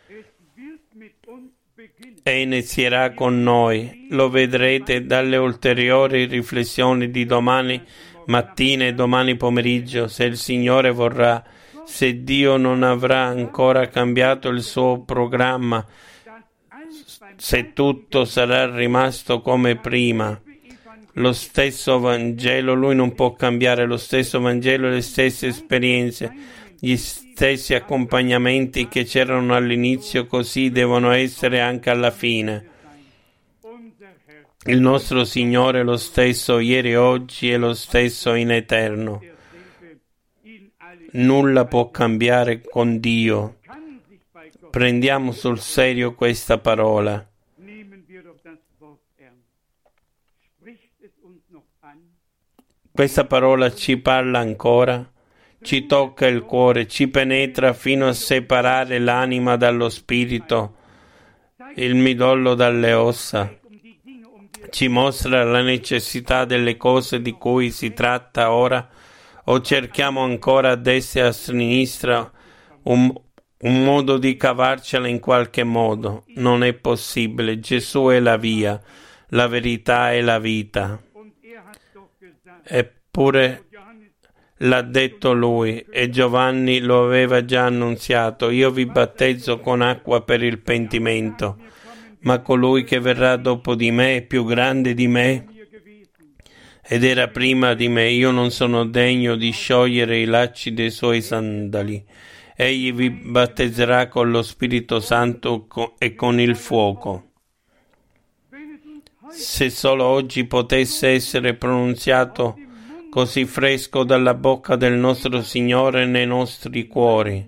E inizierà con noi. Lo vedrete dalle ulteriori riflessioni di domani mattina e domani pomeriggio, se il Signore vorrà, se Dio non avrà ancora cambiato il suo programma, se tutto sarà rimasto come prima. Lo stesso Vangelo, Lui non può cambiare, lo stesso Vangelo, le stesse esperienze, gli stessi accompagnamenti che c'erano all'inizio, così devono essere anche alla fine. Il nostro Signore è lo stesso ieri, oggi e lo stesso in eterno. Nulla può cambiare con Dio. Prendiamo sul serio questa parola. Questa parola ci parla ancora, ci tocca il cuore, ci penetra fino a separare l'anima dallo spirito, il midollo dalle ossa. Ci mostra la necessità delle cose di cui si tratta ora, o cerchiamo ancora a destra e a sinistra un modo di cavarcela in qualche modo. Non è possibile. Gesù è la via, la verità e la vita. Eppure l'ha detto Lui e Giovanni lo aveva già annunziato: io vi battezzo con acqua per il pentimento, ma colui che verrà dopo di me è più grande di me ed era prima di me. Io non sono degno di sciogliere i lacci dei suoi sandali. Egli vi battezzerà con lo Spirito Santo e con il fuoco. Se solo oggi potesse essere pronunziato così fresco dalla bocca del nostro Signore nei nostri cuori.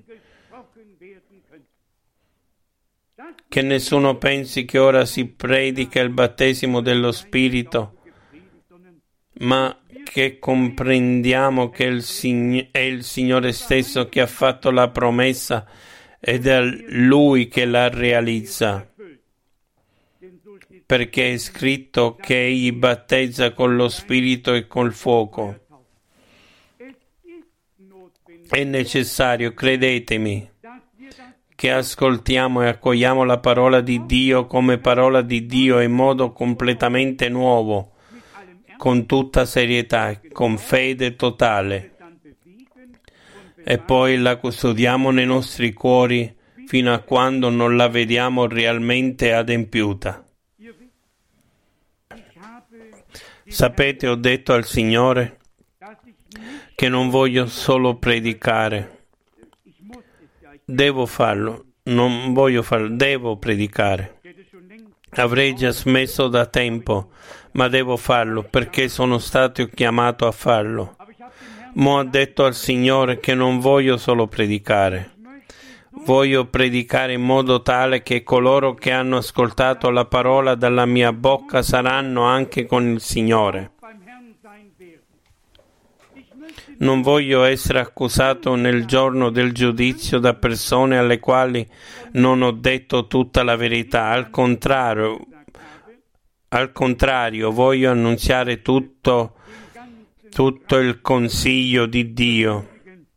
Che nessuno pensi che ora si predica il battesimo dello Spirito, ma che comprendiamo che è il Signore stesso che ha fatto la promessa ed è Lui che la realizza. Perché è scritto che Egli battezza con lo Spirito e col fuoco. È necessario, credetemi, che ascoltiamo e accogliamo la parola di Dio come parola di Dio in modo completamente nuovo, con tutta serietà, con fede totale. E poi la custodiamo nei nostri cuori fino a quando non la vediamo realmente adempiuta. Sapete, ho detto al Signore che non voglio solo predicare. Devo farlo, non voglio farlo, devo predicare. Avrei già smesso da tempo, ma devo farlo perché sono stato chiamato a farlo. Mo' ho detto al Signore che non voglio solo predicare. Voglio predicare in modo tale che coloro che hanno ascoltato la parola dalla mia bocca saranno anche con il Signore. Non voglio essere accusato nel giorno del giudizio da persone alle quali non ho detto tutta la verità. Al contrario, voglio annunziare tutto il consiglio di Dio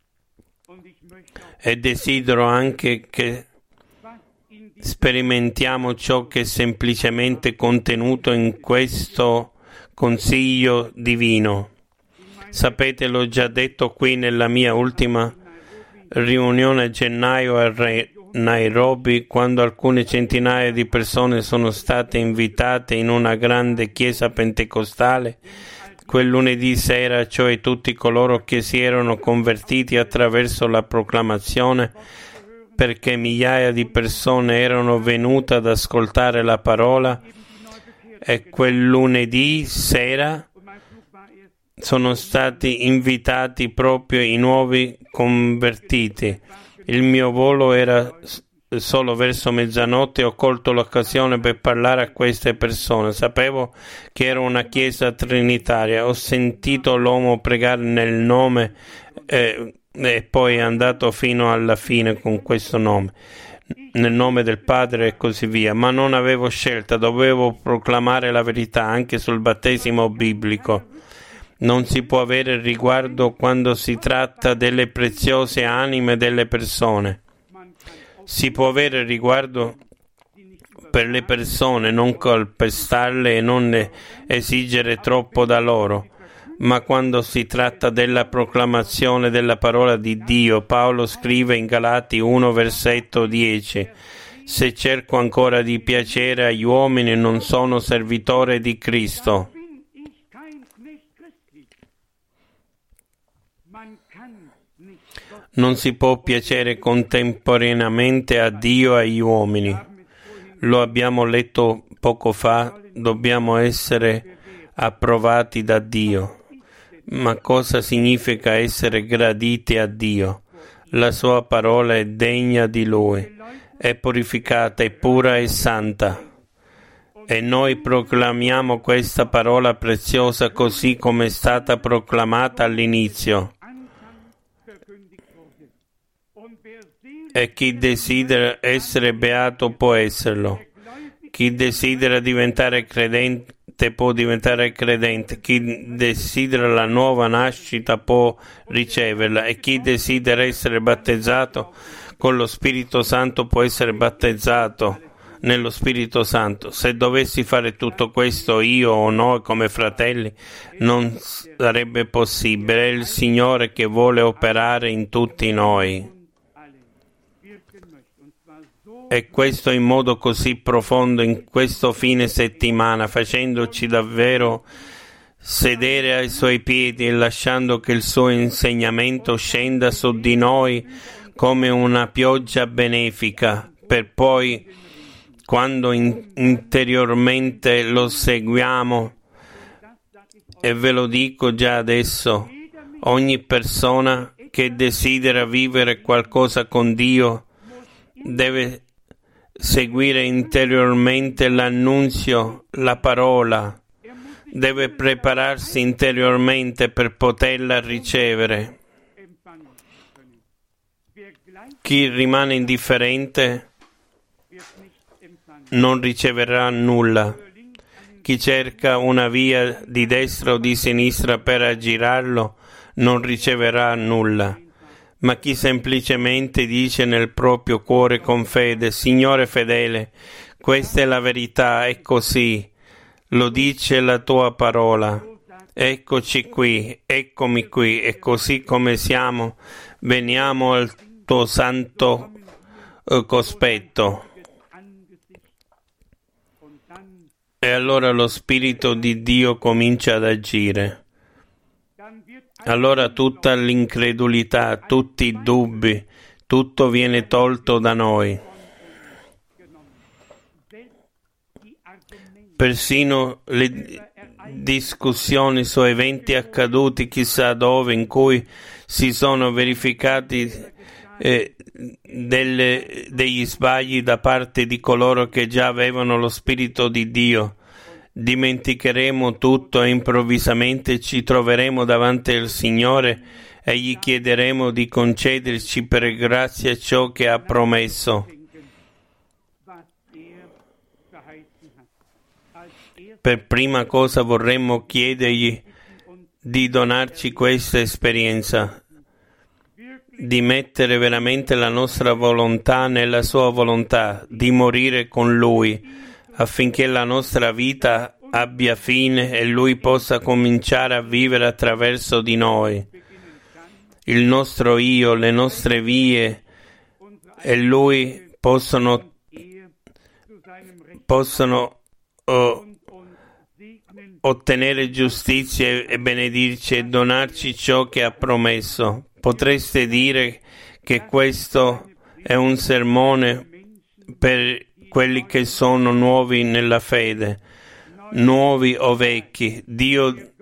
e desidero anche che sperimentiamo ciò che è semplicemente contenuto in questo consiglio divino. Sapete, l'ho già detto qui nella mia ultima riunione a gennaio a Nairobi, quando alcune centinaia di persone sono state invitate in una grande chiesa pentecostale. Quel lunedì sera, cioè tutti coloro che si erano convertiti attraverso la proclamazione, perché migliaia di persone erano venute ad ascoltare la parola, e quel lunedì sera sono stati invitati proprio i nuovi convertiti. Il mio volo era solo verso mezzanotte e ho colto l'occasione per parlare a queste persone. Sapevo che era una chiesa trinitaria. Ho sentito l'uomo pregare nel nome e poi è andato fino alla fine con questo nome, nel nome del Padre e così via. Ma non avevo scelta, dovevo proclamare la verità anche sul battesimo biblico. Non si può avere riguardo quando si tratta delle preziose anime delle persone. Si può avere riguardo per le persone, non calpestarle e non esigere troppo da loro. Ma quando si tratta della proclamazione della parola di Dio, Paolo scrive in Galati 1, versetto 10: se cerco ancora di piacere agli uomini, non sono servitore di Cristo. Non si può piacere contemporaneamente a Dio e agli uomini. Lo abbiamo letto poco fa, dobbiamo essere approvati da Dio. Ma cosa significa essere graditi a Dio? La sua parola è degna di Lui, è purificata, è pura e santa. E noi proclamiamo questa parola preziosa così come è stata proclamata all'inizio. E chi desidera essere beato può esserlo. Chi desidera diventare credente può diventare credente. Chi desidera la nuova nascita può riceverla. E chi desidera essere battezzato con lo Spirito Santo può essere battezzato nello Spirito Santo. Se dovessi fare tutto questo io o noi come fratelli, non sarebbe possibile. È il Signore che vuole operare in tutti noi. E questo in modo così profondo in questo fine settimana, facendoci davvero sedere ai suoi piedi e lasciando che il suo insegnamento scenda su di noi come una pioggia benefica, per poi, quando interiormente lo seguiamo, e ve lo dico già adesso, ogni persona che desidera vivere qualcosa con Dio deve seguire interiormente l'annunzio, la parola, deve prepararsi interiormente per poterla ricevere. Chi rimane indifferente non riceverà nulla. Chi cerca una via di destra o di sinistra per aggirarlo non riceverà nulla. Ma chi semplicemente dice nel proprio cuore con fede: Signore fedele, questa è la verità, è così, lo dice la tua parola, eccoci qui, eccomi qui, e così come siamo, veniamo al tuo santo cospetto. E allora lo Spirito di Dio comincia ad agire. Allora tutta l'incredulità, tutti i dubbi, tutto viene tolto da noi. Persino le discussioni su eventi accaduti chissà dove, in cui si sono verificati degli sbagli da parte di coloro che già avevano lo Spirito di Dio. Dimenticheremo tutto e improvvisamente ci troveremo davanti al Signore e gli chiederemo di concederci per grazia ciò che ha promesso. Per prima cosa vorremmo chiedergli di donarci questa esperienza, di mettere veramente la nostra volontà nella sua volontà, di morire con Lui, affinché la nostra vita abbia fine e Lui possa cominciare a vivere attraverso di noi. Il nostro io, le nostre vie e Lui possono ottenere giustizia e benedirci e donarci ciò che ha promesso. Potreste dire che questo è un sermone per quelli che sono nuovi nella fede, nuovi o vecchi. Dio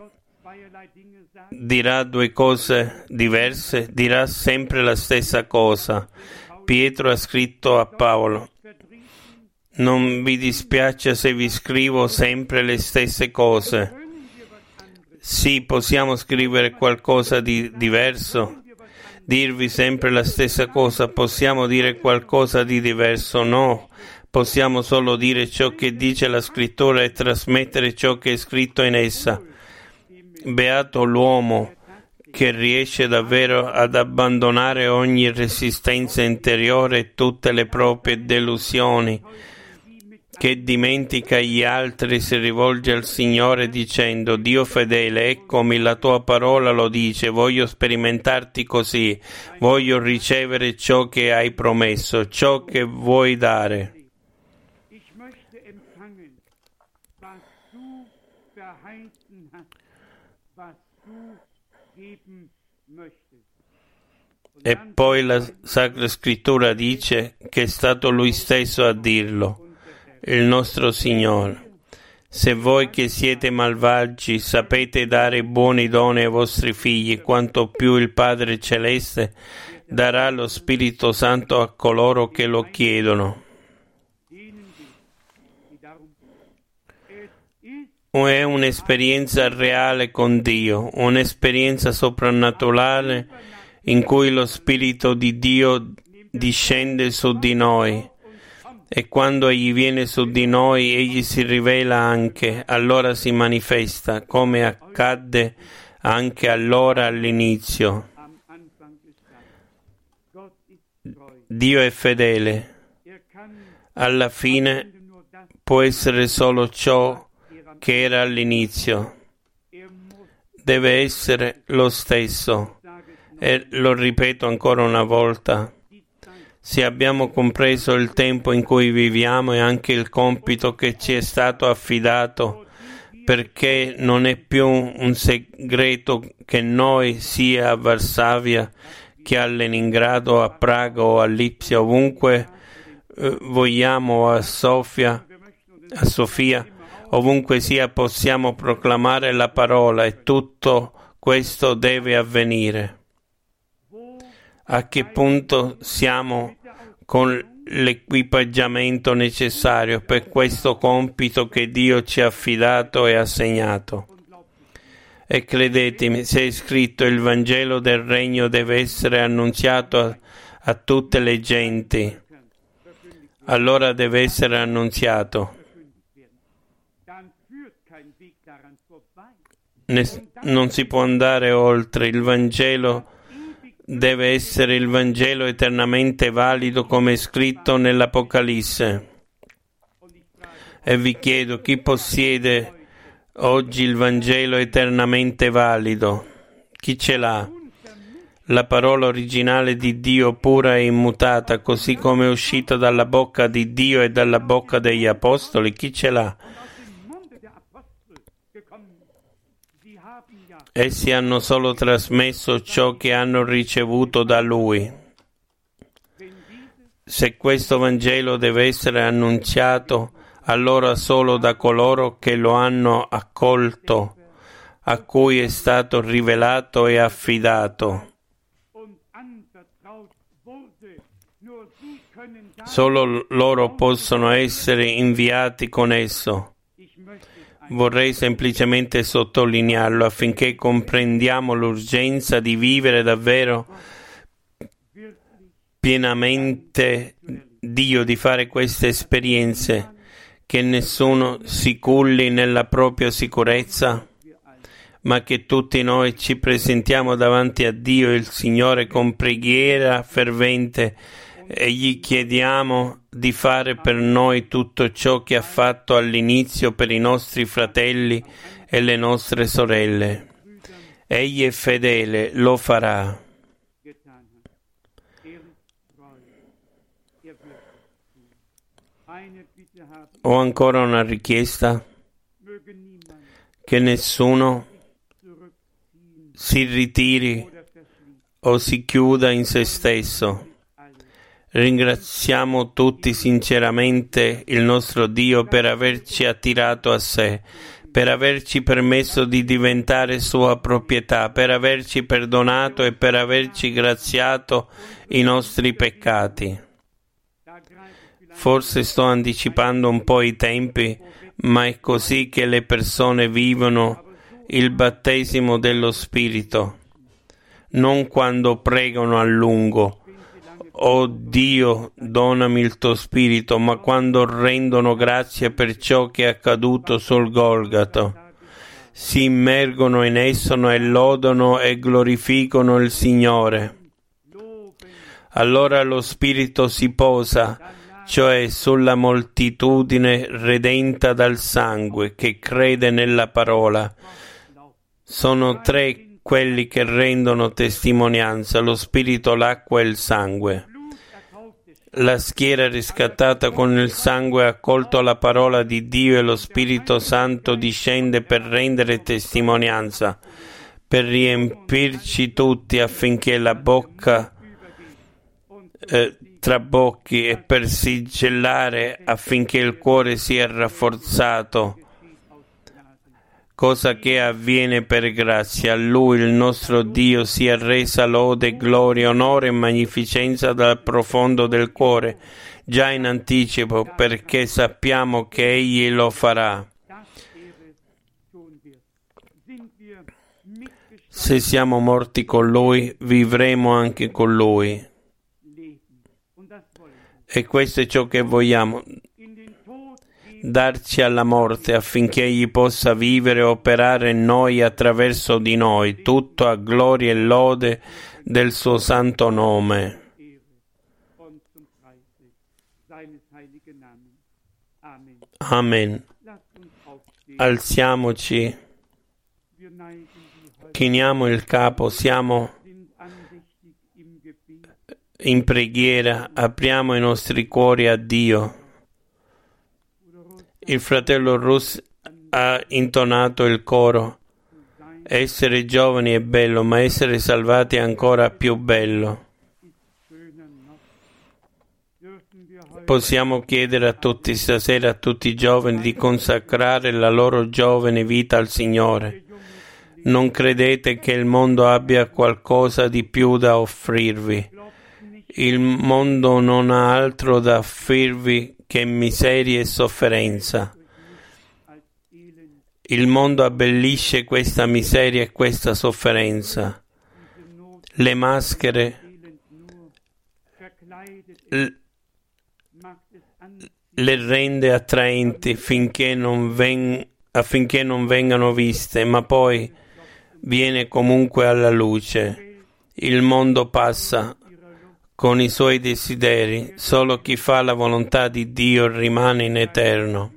dirà due cose diverse, dirà sempre la stessa cosa. Pietro ha scritto a Paolo: non vi dispiace se vi scrivo sempre le stesse cose. Sì, possiamo scrivere qualcosa di diverso, dirvi sempre la stessa cosa. Possiamo dire qualcosa di diverso? No. Possiamo solo dire ciò che dice la Scrittura e trasmettere ciò che è scritto in essa. Beato l'uomo che riesce davvero ad abbandonare ogni resistenza interiore e tutte le proprie delusioni, che dimentica gli altri e si rivolge al Signore dicendo: Dio fedele, eccomi, la tua parola lo dice, voglio sperimentarti così, voglio ricevere ciò che hai promesso, ciò che vuoi dare. E poi la Sacra Scrittura dice che è stato Lui stesso a dirlo, il nostro Signore. Se voi che siete malvagi sapete dare buoni doni ai vostri figli, quanto più il Padre Celeste darà lo Spirito Santo a coloro che lo chiedono. È un'esperienza reale con Dio, un'esperienza soprannaturale in cui lo Spirito di Dio discende su di noi. E quando Egli viene su di noi, Egli si rivela anche, allora si manifesta, come accadde anche allora all'inizio. Dio è fedele. Alla fine può essere solo ciò che era all'inizio. Deve essere lo stesso. E lo ripeto ancora una volta. Se abbiamo compreso il tempo in cui viviamo e anche il compito che ci è stato affidato, perché non è più un segreto che noi, sia a Varsavia che a Leningrado, a Praga o a Lipsia, ovunque vogliamo, a Sofia, ovunque sia, possiamo proclamare la parola e tutto questo deve avvenire. A che punto siamo con l'equipaggiamento necessario per questo compito che Dio ci ha affidato e assegnato? E credetemi, se è scritto il Vangelo del Regno deve essere annunziato a tutte le genti, allora deve essere annunziato. Non si può andare oltre. Il Vangelo deve essere il Vangelo eternamente valido, come è scritto nell'Apocalisse. E vi chiedo, chi possiede oggi il Vangelo eternamente valido? Chi ce l'ha? La parola originale di Dio, pura e immutata, così come è uscita dalla bocca di Dio e dalla bocca degli Apostoli, chi ce l'ha? Essi hanno solo trasmesso ciò che hanno ricevuto da Lui. Se questo Vangelo deve essere annunziato, allora solo da coloro che lo hanno accolto, a cui è stato rivelato e affidato. Solo loro possono essere inviati con esso. Vorrei semplicemente sottolinearlo affinché comprendiamo l'urgenza di vivere davvero pienamente Dio, di fare queste esperienze, che nessuno si culli nella propria sicurezza, ma che tutti noi ci presentiamo davanti a Dio il Signore con preghiera fervente e gli chiediamo di fare per noi tutto ciò che ha fatto all'inizio per i nostri fratelli e le nostre sorelle. Egli è fedele, lo farà. Ho ancora una richiesta: che nessuno si ritiri o si chiuda in se stesso. Ringraziamo tutti sinceramente il nostro Dio per averci attirato a sé, per averci permesso di diventare sua proprietà, per averci perdonato e per averci graziato i nostri peccati. Forse sto anticipando un po' i tempi, ma è così che le persone vivono il battesimo dello Spirito, non quando pregano a lungo: «Oh Dio, donami il tuo Spirito», ma quando rendono grazie per ciò che è accaduto sul Golgata. Si immergono in esso e lodano e glorificano il Signore. Allora lo Spirito si posa, cioè sulla moltitudine redenta dal sangue che crede nella parola. Sono tre quelli che rendono testimonianza: lo Spirito, l'acqua e il sangue. La schiera riscattata con il sangue ha accolto la parola di Dio e lo Spirito Santo discende per rendere testimonianza, per riempirci tutti affinché la bocca trabocchi e per sigillare affinché il cuore sia rafforzato, cosa che avviene per grazia. A Lui, il nostro Dio, sia resa lode, gloria, onore e magnificenza dal profondo del cuore, già in anticipo, perché sappiamo che Egli lo farà. Se siamo morti con Lui, vivremo anche con Lui. E questo è ciò che vogliamo: darci alla morte affinché Egli possa vivere e operare in noi attraverso di noi, tutto a gloria e lode del suo santo nome. Amen. Alziamoci, chiniamo il capo, siamo in preghiera, apriamo i nostri cuori a Dio. Il fratello Rus ha intonato il coro: essere giovani è bello, ma essere salvati è ancora più bello. Possiamo chiedere a tutti stasera, a tutti i giovani, di consacrare la loro giovane vita al Signore. Non credete che il mondo abbia qualcosa di più da offrirvi. Il mondo non ha altro da offrirvi che miseria e sofferenza. Il mondo abbellisce questa miseria e questa sofferenza. Le maschere le rende attraenti affinché non vengano viste, ma poi viene comunque alla luce. Il mondo passa con i suoi desideri, solo chi fa la volontà di Dio rimane in eterno.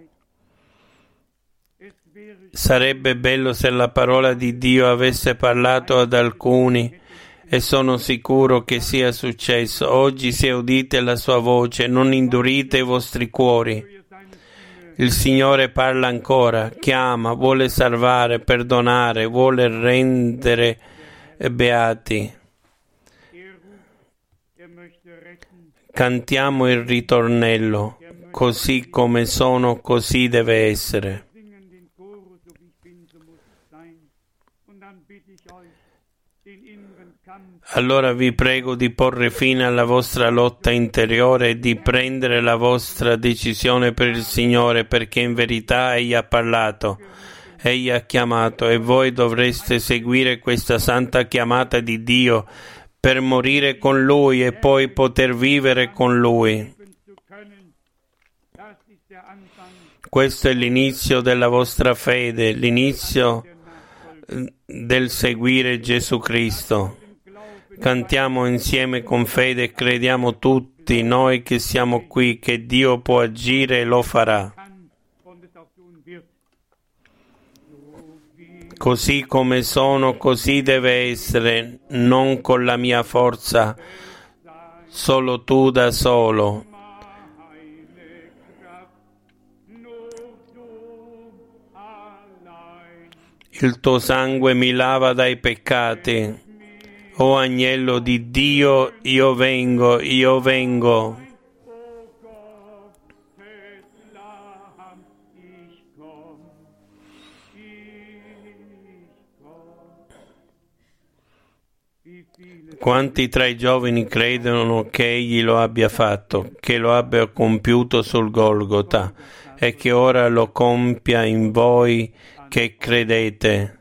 Sarebbe bello se la parola di Dio avesse parlato ad alcuni, e sono sicuro che sia successo. Oggi, se udite la sua voce, non indurite i vostri cuori. Il Signore parla ancora, chiama, vuole salvare, perdonare, vuole rendere beati. Cantiamo il ritornello: così come sono, così deve essere. allora vi prego di porre fine alla vostra lotta interiore e di prendere la vostra decisione per il Signore, perché in verità Egli ha parlato, Egli ha chiamato e voi dovreste seguire questa santa chiamata di Dio per morire con Lui e poi poter vivere con Lui. Questo è l'inizio della vostra fede, l'inizio del seguire Gesù Cristo. Cantiamo insieme con fede e crediamo tutti noi che siamo qui che Dio può agire e lo farà. Così come sono, così deve essere, non con la mia forza, solo tu da solo. Il tuo sangue mi lava dai peccati. O agnello di Dio, io vengo, io vengo. Quanti tra i giovani credono che Egli lo abbia fatto, che lo abbia compiuto sul Golgota e che ora lo compia in voi che credete?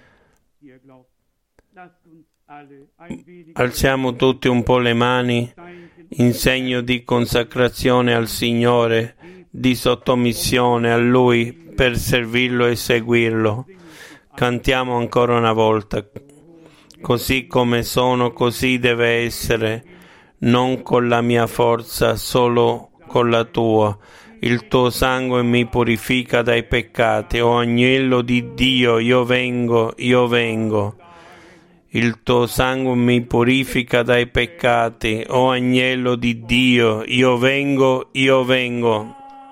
Alziamo tutti un po' le mani in segno di consacrazione al Signore, di sottomissione a Lui per servirlo e seguirlo. Cantiamo ancora una volta. Così come sono, così deve essere, non con la mia forza, solo con la tua. Il tuo sangue mi purifica dai peccati. O agnello di Dio, io vengo, io vengo. Il tuo sangue mi purifica dai peccati. O agnello di Dio, io vengo, io vengo.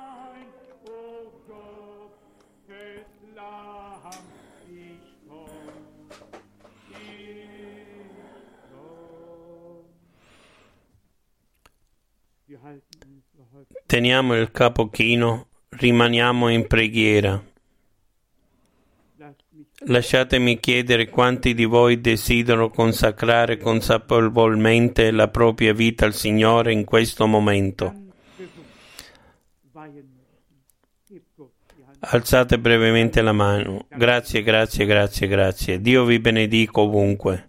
Teniamo il capo chino, rimaniamo in preghiera. Lasciatemi chiedere quanti di voi desiderano consacrare consapevolmente la propria vita al Signore in questo momento. Alzate brevemente la mano. Grazie, grazie, grazie, grazie. Dio vi benedica ovunque.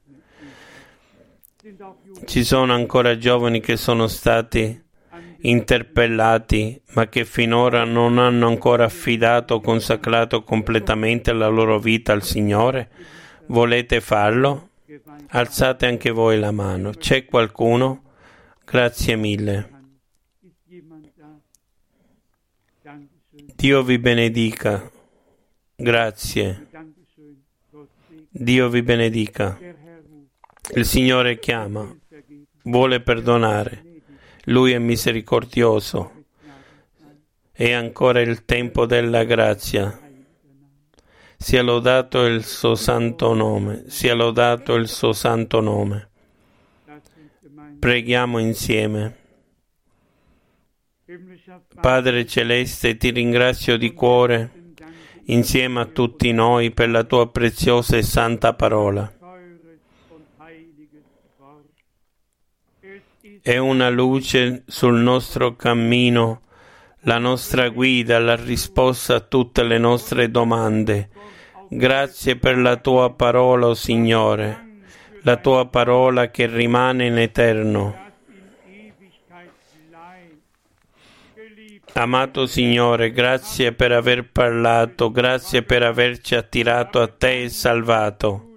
Ci sono ancora giovani che sono stati interpellati, ma che finora non hanno ancora affidato o consacrato completamente la loro vita al Signore. Volete farlo? Alzate anche voi la mano. C'è qualcuno? Grazie mille. Dio vi benedica. Grazie. Dio vi benedica. Il Signore chiama, vuole perdonare. Lui è misericordioso. È ancora il tempo della grazia. Sia lodato il suo santo nome. Sia lodato il suo santo nome. Preghiamo insieme. Padre Celeste, ti ringrazio di cuore, insieme a tutti noi, per la tua preziosa e santa parola. È una luce sul nostro cammino, la nostra guida, la risposta a tutte le nostre domande. Grazie per la tua parola, o Signore, la tua parola che rimane in eterno. Amato Signore, grazie per aver parlato, grazie per averci attirato a te e salvato.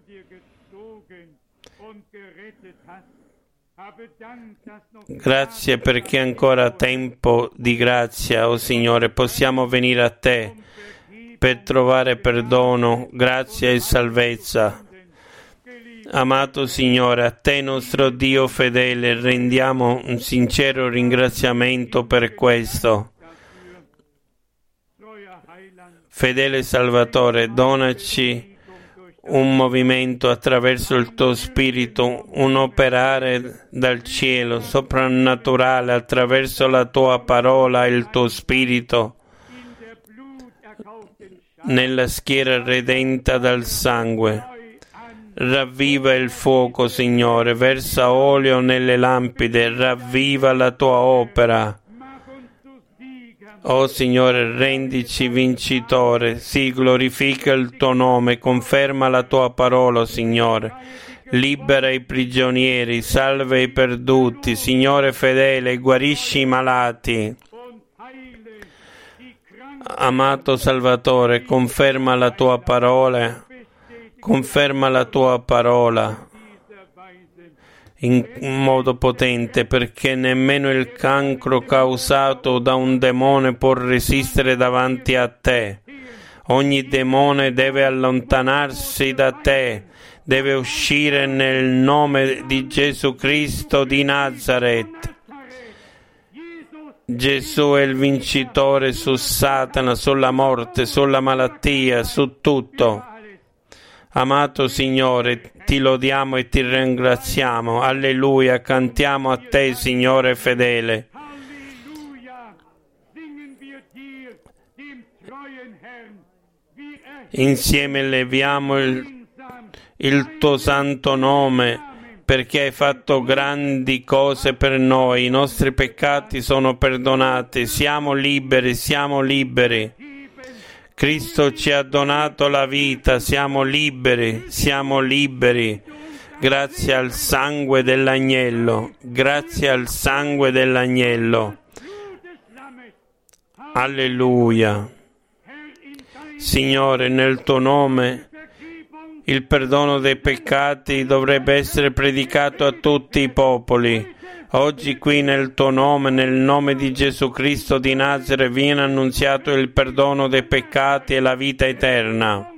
Grazie perché ancora tempo di grazia, o Signore, possiamo venire a te per trovare perdono, grazia e salvezza. Amato Signore, a te nostro Dio fedele rendiamo un sincero ringraziamento per questo. Fedele Salvatore, donaci un movimento attraverso il tuo Spirito, un operare dal cielo soprannaturale attraverso la tua parola e il tuo Spirito nella schiera redenta dal sangue. Ravviva il fuoco, Signore, versa olio nelle lampade, ravviva la tua opera. Oh Signore, rendici vincitore, sì, glorifica il tuo nome, conferma la tua parola, Signore. Libera i prigionieri, salva i perduti, Signore fedele, guarisci i malati. Amato Salvatore, conferma la tua parola, conferma la tua parola in modo potente, perché nemmeno il cancro causato da un demone può resistere davanti a te. Ogni demone deve allontanarsi da te, deve uscire nel nome di Gesù Cristo di Nazaret. Gesù è il vincitore su Satana, sulla morte, sulla malattia, su tutto. Amato Signore, ti lodiamo e ti ringraziamo. Alleluia, cantiamo a te, Signore fedele. Insieme leviamo il tuo santo nome, perché hai fatto grandi cose per noi. I nostri peccati sono perdonati. Siamo liberi, siamo liberi. Cristo ci ha donato la vita, siamo liberi, siamo liberi, grazie al sangue dell'agnello, grazie al sangue dell'agnello. Alleluia. Signore, nel tuo nome il perdono dei peccati dovrebbe essere predicato a tutti i popoli. Oggi qui nel tuo nome, nel nome di Gesù Cristo di Nazaret, viene annunziato il perdono dei peccati e la vita eterna.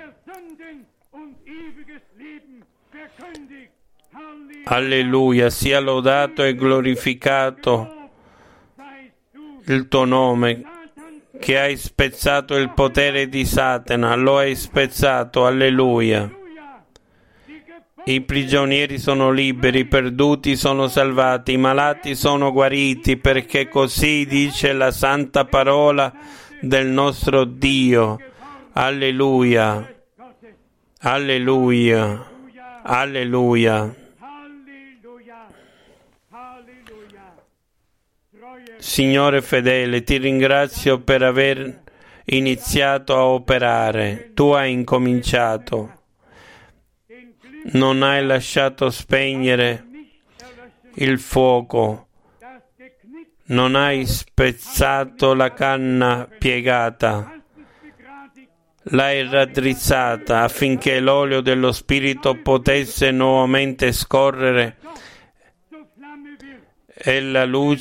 Alleluia, sia lodato e glorificato il tuo nome, che hai spezzato il potere di Satana, lo hai spezzato, alleluia. I prigionieri sono liberi, i perduti sono salvati, i malati sono guariti, perché così dice la santa parola del nostro Dio. Alleluia, alleluia, alleluia. Signore fedele, ti ringrazio per aver iniziato a operare. Tu hai incominciato. Non hai lasciato spegnere il fuoco, non hai spezzato la canna piegata, l'hai raddrizzata affinché l'olio dello Spirito potesse nuovamente scorrere e la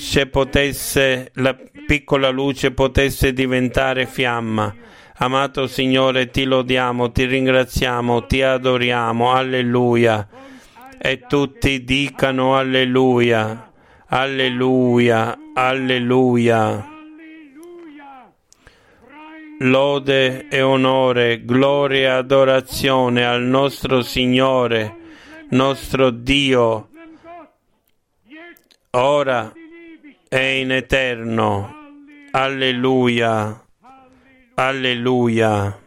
piccola luce potesse diventare fiamma. Amato Signore, ti lodiamo, ti ringraziamo, ti adoriamo, alleluia. E tutti dicano alleluia, alleluia, alleluia. Lode e onore, gloria e adorazione al nostro Signore, nostro Dio, ora e in eterno. Alleluia. Alleluia.